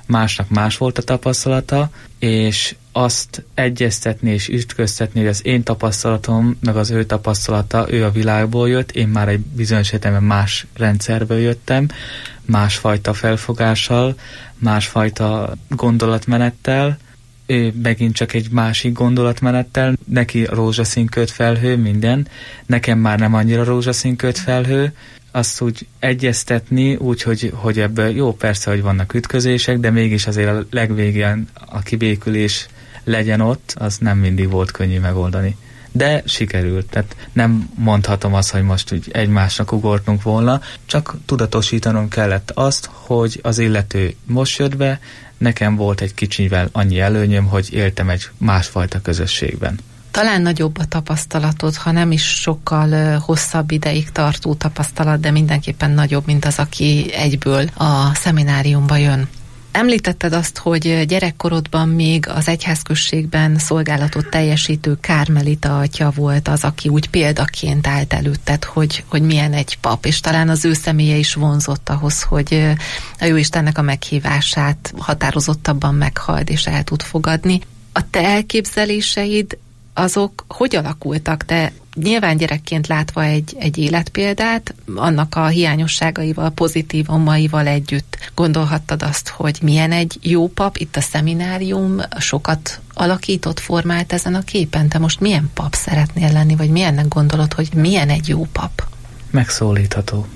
másnak más volt a tapasztalata, és azt egyeztetni és ütköztetni, hogy az én tapasztalatom, meg az ő tapasztalata, ő a világból jött, én már egy bizonyos értelemben más rendszerből jöttem, másfajta felfogással, másfajta gondolatmenettel, ő megint csak egy másik gondolatmenettel, neki rózsaszín köt felhő, minden, nekem már nem annyira rózsaszín köt felhő, azt úgy egyeztetni, úgy, hogy, hogy ebből jó, persze, hogy vannak ütközések, de mégis azért a legvégén a kibékülés legyen ott, az nem mindig volt könnyű megoldani. De sikerült, tehát nem mondhatom azt, hogy most úgy egymásnak ugortunk volna, csak tudatosítanom kellett azt, hogy az illető most jött be, nekem volt egy kicsivel annyi előnyöm, hogy éltem egy másfajta közösségben. Talán nagyobb a tapasztalatod, ha nem is sokkal hosszabb ideig tartó tapasztalat, de mindenképpen nagyobb, mint az, aki egyből a szemináriumba jön. Említetted azt, hogy gyerekkorodban még az egyházközségben szolgálatot teljesítő Kármelita atya volt az, aki úgy példaként állt előtted, hogy, hogy milyen egy pap, és talán az ő személye is vonzott ahhoz, hogy a Jóistennek a meghívását határozottabban meghald és el tud fogadni. A te elképzeléseid azok hogy alakultak? Te nyilván gyerekként látva egy, egy életpéldát, annak a hiányosságaival, pozitívumaival együtt gondolhattad azt, hogy milyen egy jó pap, itt a szeminárium sokat alakított, formált ezen a képen. Te most milyen pap szeretnél lenni, vagy milyennek gondolod, hogy milyen egy jó pap? Megszólítható.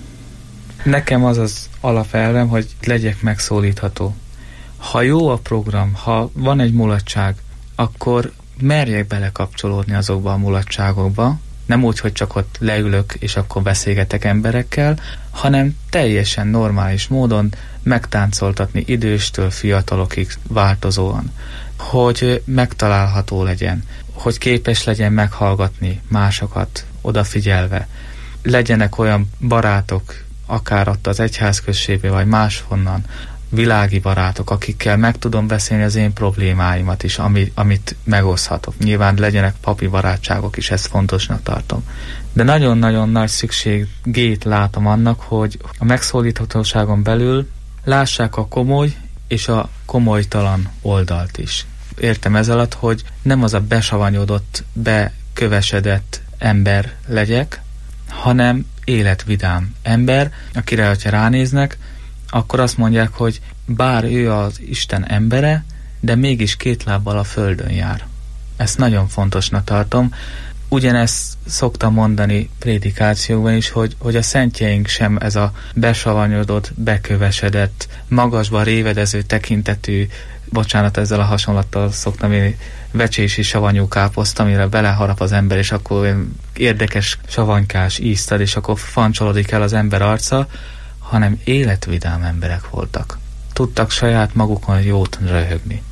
Nekem az az alapelvem, hogy legyek megszólítható. Ha jó a program, ha van egy mulatság, akkor merjek belekapcsolódni azokba a mulatságokba, nem úgy, hogy csak ott leülök, és akkor beszélgetek emberekkel, hanem teljesen normális módon megtáncoltatni időstől fiatalokig változóan, hogy megtalálható legyen, hogy képes legyen meghallgatni másokat odafigyelve. Legyenek olyan barátok, akár ott az egyházközségben, vagy máshonnan, világi barátok, akikkel meg tudom beszélni az én problémáimat is, ami, amit megoszthatok. Nyilván legyenek papi barátságok is, ezt fontosnak tartom. De nagyon-nagyon nagy szükségét látom annak, hogy a megszólíthatóságon belül lássák a komoly és a komolytalan oldalt is. Értem ez alatt, hogy nem az a besavanyodott, bekövesedett ember legyek, hanem életvidám ember, akire, hogyha ránéznek, akkor azt mondják, hogy bár ő az Isten embere, de mégis két lábbal a földön jár. Ezt nagyon fontosnak tartom. Ugyanezt szoktam mondani prédikációban is, hogy, hogy a szentjeink sem ez a besavanyodott, bekövesedett, magasba révedező tekintetű, bocsánat, ezzel a hasonlattal szoktam én vecsési savanyú káposzt, amire beleharap az ember, és akkor érdekes savanykás ízt ad, és akkor fancsolodik el az ember arca, hanem életvidám emberek voltak. Tudtak saját magukon jót röhögni.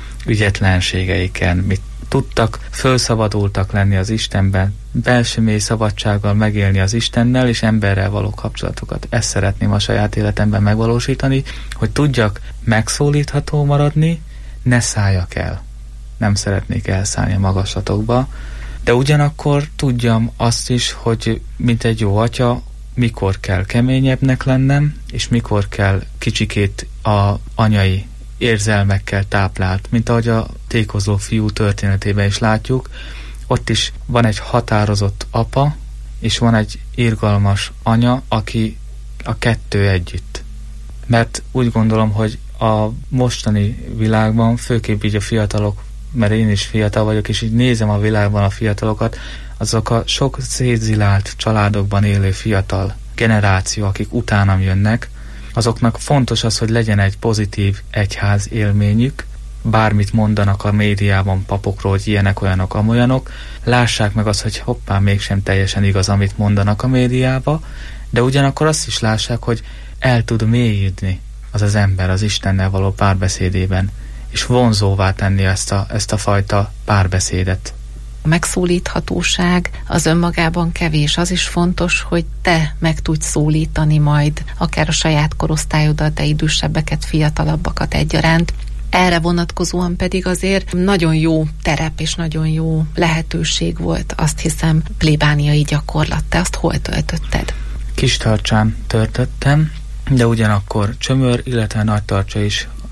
Ügyetlenségeiken, mit tudtak, fölszabadultak lenni az Istenben, belső mély szabadsággal megélni az Istennel és emberrel való kapcsolatokat. Ezt szeretném a saját életemben megvalósítani, hogy tudjak megszólítható maradni, ne szálljak el. Nem szeretnék elszállni a magaslatokba, de ugyanakkor tudjam azt is, hogy mint egy jó atya, mikor kell keményebbnek lennem, és mikor kell kicsikét a anyai érzelmekkel táplált, mint ahogy a tékozló fiú történetében is látjuk. Ott is van egy határozott apa, és van egy irgalmas anya, aki a kettő együtt. Mert úgy gondolom, hogy a mostani világban, főképp így a fiatalok, mert én is fiatal vagyok, és így nézem a világban a fiatalokat, azok a sok szétzilált családokban élő fiatal generáció, akik utánam jönnek, azoknak fontos az, hogy legyen egy pozitív egyház élményük, bármit mondanak a médiában papokról, hogy ilyenek, olyanok, amolyanok, lássák meg azt, hogy hoppá, mégsem teljesen igaz, amit mondanak a médiába, de ugyanakkor azt is lássák, hogy el tud mélyedni az az ember az Istennel való párbeszédében, és vonzóvá tenni ezt a, ezt a fajta párbeszédet. A megszólíthatóság az önmagában kevés. Az is fontos, hogy te meg tudsz szólítani majd akár a saját korosztályodat, de idősebbeket, fiatalabbakat egyaránt. Erre vonatkozóan pedig azért nagyon jó terep és nagyon jó lehetőség volt, azt hiszem, plébániai gyakorlat. Te azt hol töltötted? Kistarcsán töltöttem, de ugyanakkor Csömör, illetve Nagytarcsa is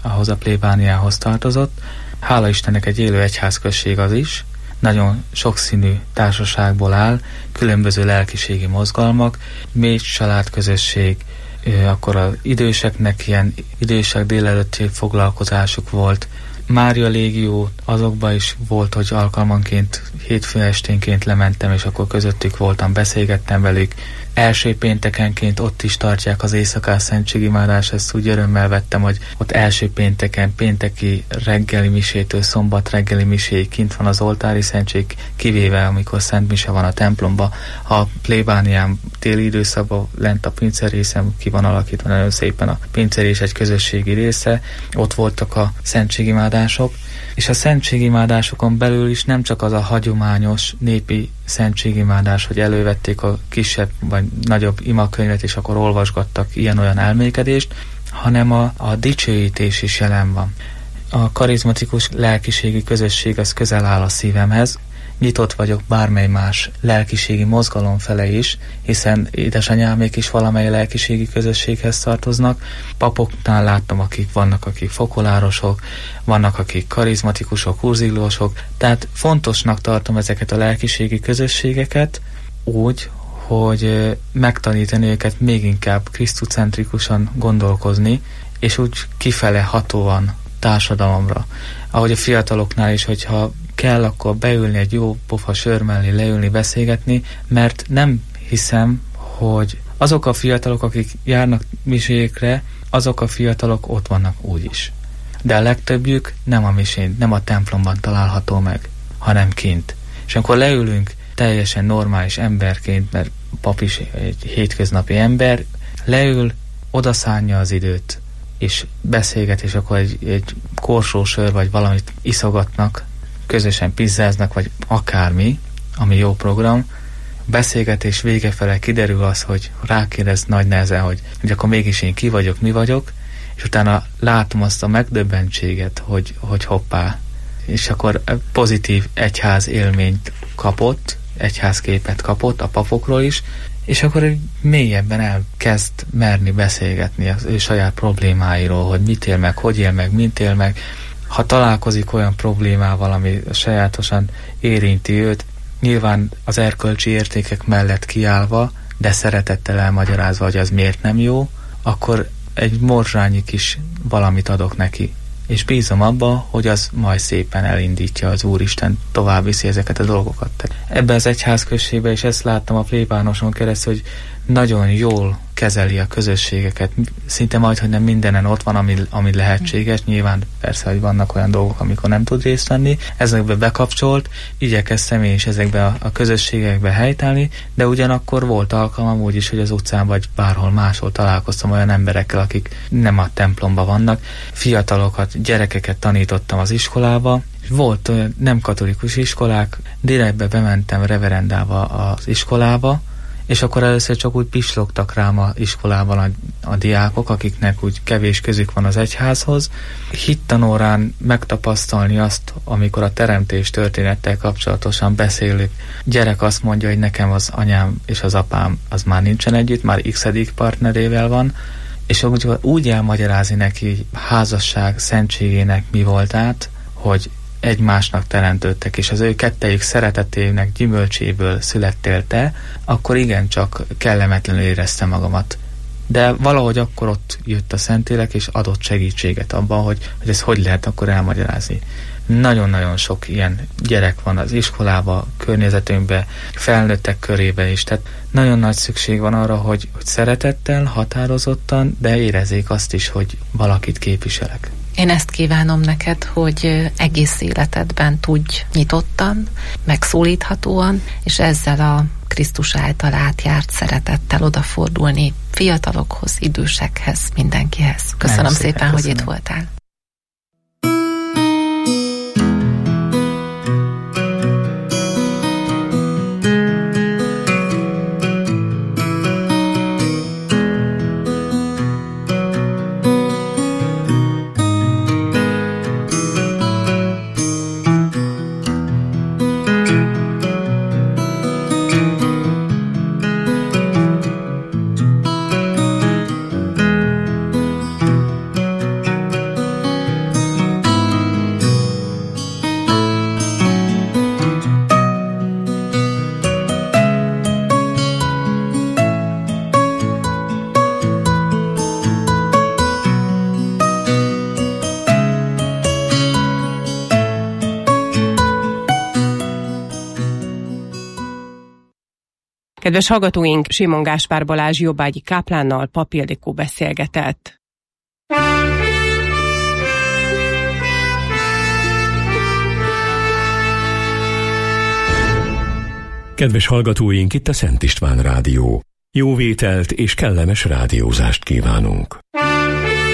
ahhoz a plébániához tartozott. Hála Istennek egy élő egyházközség az is, nagyon sokszínű társaságból áll, különböző lelkiségi mozgalmak, mély családközösség, akkor az időseknek ilyen idősek délelőtti foglalkozásuk volt. Mária Légió, azokban is volt, hogy alkalmanként, hétfő esténként lementem, és akkor közöttük voltam, beszélgettem velük. Első péntekenként ott is tartják az éjszakás szentségimádás, ezt úgy örömmel vettem, hogy ott első pénteken, pénteki reggeli misétől szombat reggeli miséig kint van az oltári szentség, kivéve amikor Szent Mise van a templomba. A plébánián téli időszakban lent a pincerészen ki van alakítva nagyon szépen a pincerés egy közösségi része, ott voltak a szentségimádások, és a szentségimádásokon belül is nem csak az a hagyományos népi szentségimádás, hogy elővették a kisebb vagy nagyobb imakönyvet, és akkor olvasgattak ilyen-olyan elmékedést, hanem a, a dicsőítés is jelen van. A karizmatikus lelkiségi közösség az közel áll a szívemhez, nyitott vagyok bármely más lelkiségi mozgalom fele is, hiszen édesanyámék is valamely lelkiségi közösséghez tartoznak. Papoknál láttam, akik vannak, akik fokolárosok, vannak, akik karizmatikusok, kurzillósok, tehát fontosnak tartom ezeket a lelkiségi közösségeket úgy, hogy megtanítani őket még inkább krisztucentrikusan gondolkozni, és úgy kifele hatóan társadalomra. Ahogy a fiataloknál is, hogyha kell, akkor beülni egy jó pofa sör mellé, leülni, beszélgetni, mert nem hiszem, hogy azok a fiatalok, akik járnak misékre, azok a fiatalok ott vannak úgyis. De a legtöbbjük nem a misén, nem a templomban található meg, hanem kint. És amikor leülünk teljesen normális emberként, mert pap is egy hétköznapi ember, leül, odaszánja az időt, és beszélget, és akkor egy, egy korsósör, vagy valamit iszogatnak, közösen pizzáznak, vagy akármi, ami jó program, beszélgetés vége fele kiderül az, hogy rákérdez nagy nehezen, hogy, hogy akkor mégis én ki vagyok, mi vagyok, és utána látom azt a megdöbbentséget, hogy, hogy hoppá, és akkor pozitív egyház élményt kapott, egyházképet kapott a papokról is, és akkor mélyebben elkezd merni beszélgetni az ő saját problémáiról, hogy mit él meg, hogy él meg, mint él meg. Ha találkozik olyan problémával, ami sajátosan érinti őt, nyilván az erkölcsi értékek mellett kiállva, de szeretettel elmagyarázva, hogy az miért nem jó, akkor egy morzsányi kis valamit adok neki. És bízom abba, hogy az majd szépen elindítja az Úristen, tovább viszi ezeket a dolgokat. Ebben az egyházközségben, és ezt láttam a plébánoson keresztül, hogy nagyon jól kezeli a közösségeket. Szinte majd, hogy nem mindenen ott van, ami, ami lehetséges. Nyilván persze, hogy vannak olyan dolgok, amikor nem tud részt venni. Ezekbe bekapcsolt, igyekeztem én is ezekbe a, a közösségekbe helytállni, de ugyanakkor volt alkalmam úgy is, hogy az utcán vagy bárhol máshol találkoztam olyan emberekkel, akik nem a templomba vannak. Fiatalokat, gyerekeket tanítottam az iskolába, volt olyan nem katolikus iskolák, direktbe bementem reverendával az iskolába, és akkor először csak úgy pislogtak rám az iskolában a, a diákok, akiknek úgy kevés közük van az egyházhoz. Hittanórán megtapasztalni azt, amikor a teremtés történettel kapcsolatosan beszélünk. Gyerek azt mondja, hogy nekem az anyám és az apám az már nincsen együtt, már x-edik partnerével van, és úgy, úgy elmagyarázni neki házasság szentségének mi voltát, hogy egymásnak teremtődtek, és az ő kettejük szeretetének gyümölcséből születtél te, akkor igencsak kellemetlenül éreztem magamat. De valahogy akkor ott jött a Szentlélek, és adott segítséget abban, hogy, hogy ezt hogy lehet akkor elmagyarázni. Nagyon-nagyon sok ilyen gyerek van az iskolában, környezetünkben, felnőttek körében is, tehát nagyon nagy szükség van arra, hogy, hogy szeretettel, határozottan, de érezzék azt is, hogy valakit képviselek. Én ezt kívánom neked, hogy egész életedben tudj nyitottan, megszólíthatóan, és ezzel a Krisztus által átjárt szeretettel odafordulni fiatalokhoz, idősekhez, mindenkihez. Köszönöm szépen, szépen, hogy köszönöm. Itt voltál. Kedves hallgatóink, Simon Gáspár Balázs jobbágyi káplánnal, Papildikó beszélgetett. Kedves hallgatóink, itt a Szent István Rádió. Jó vételt és kellemes rádiózást kívánunk.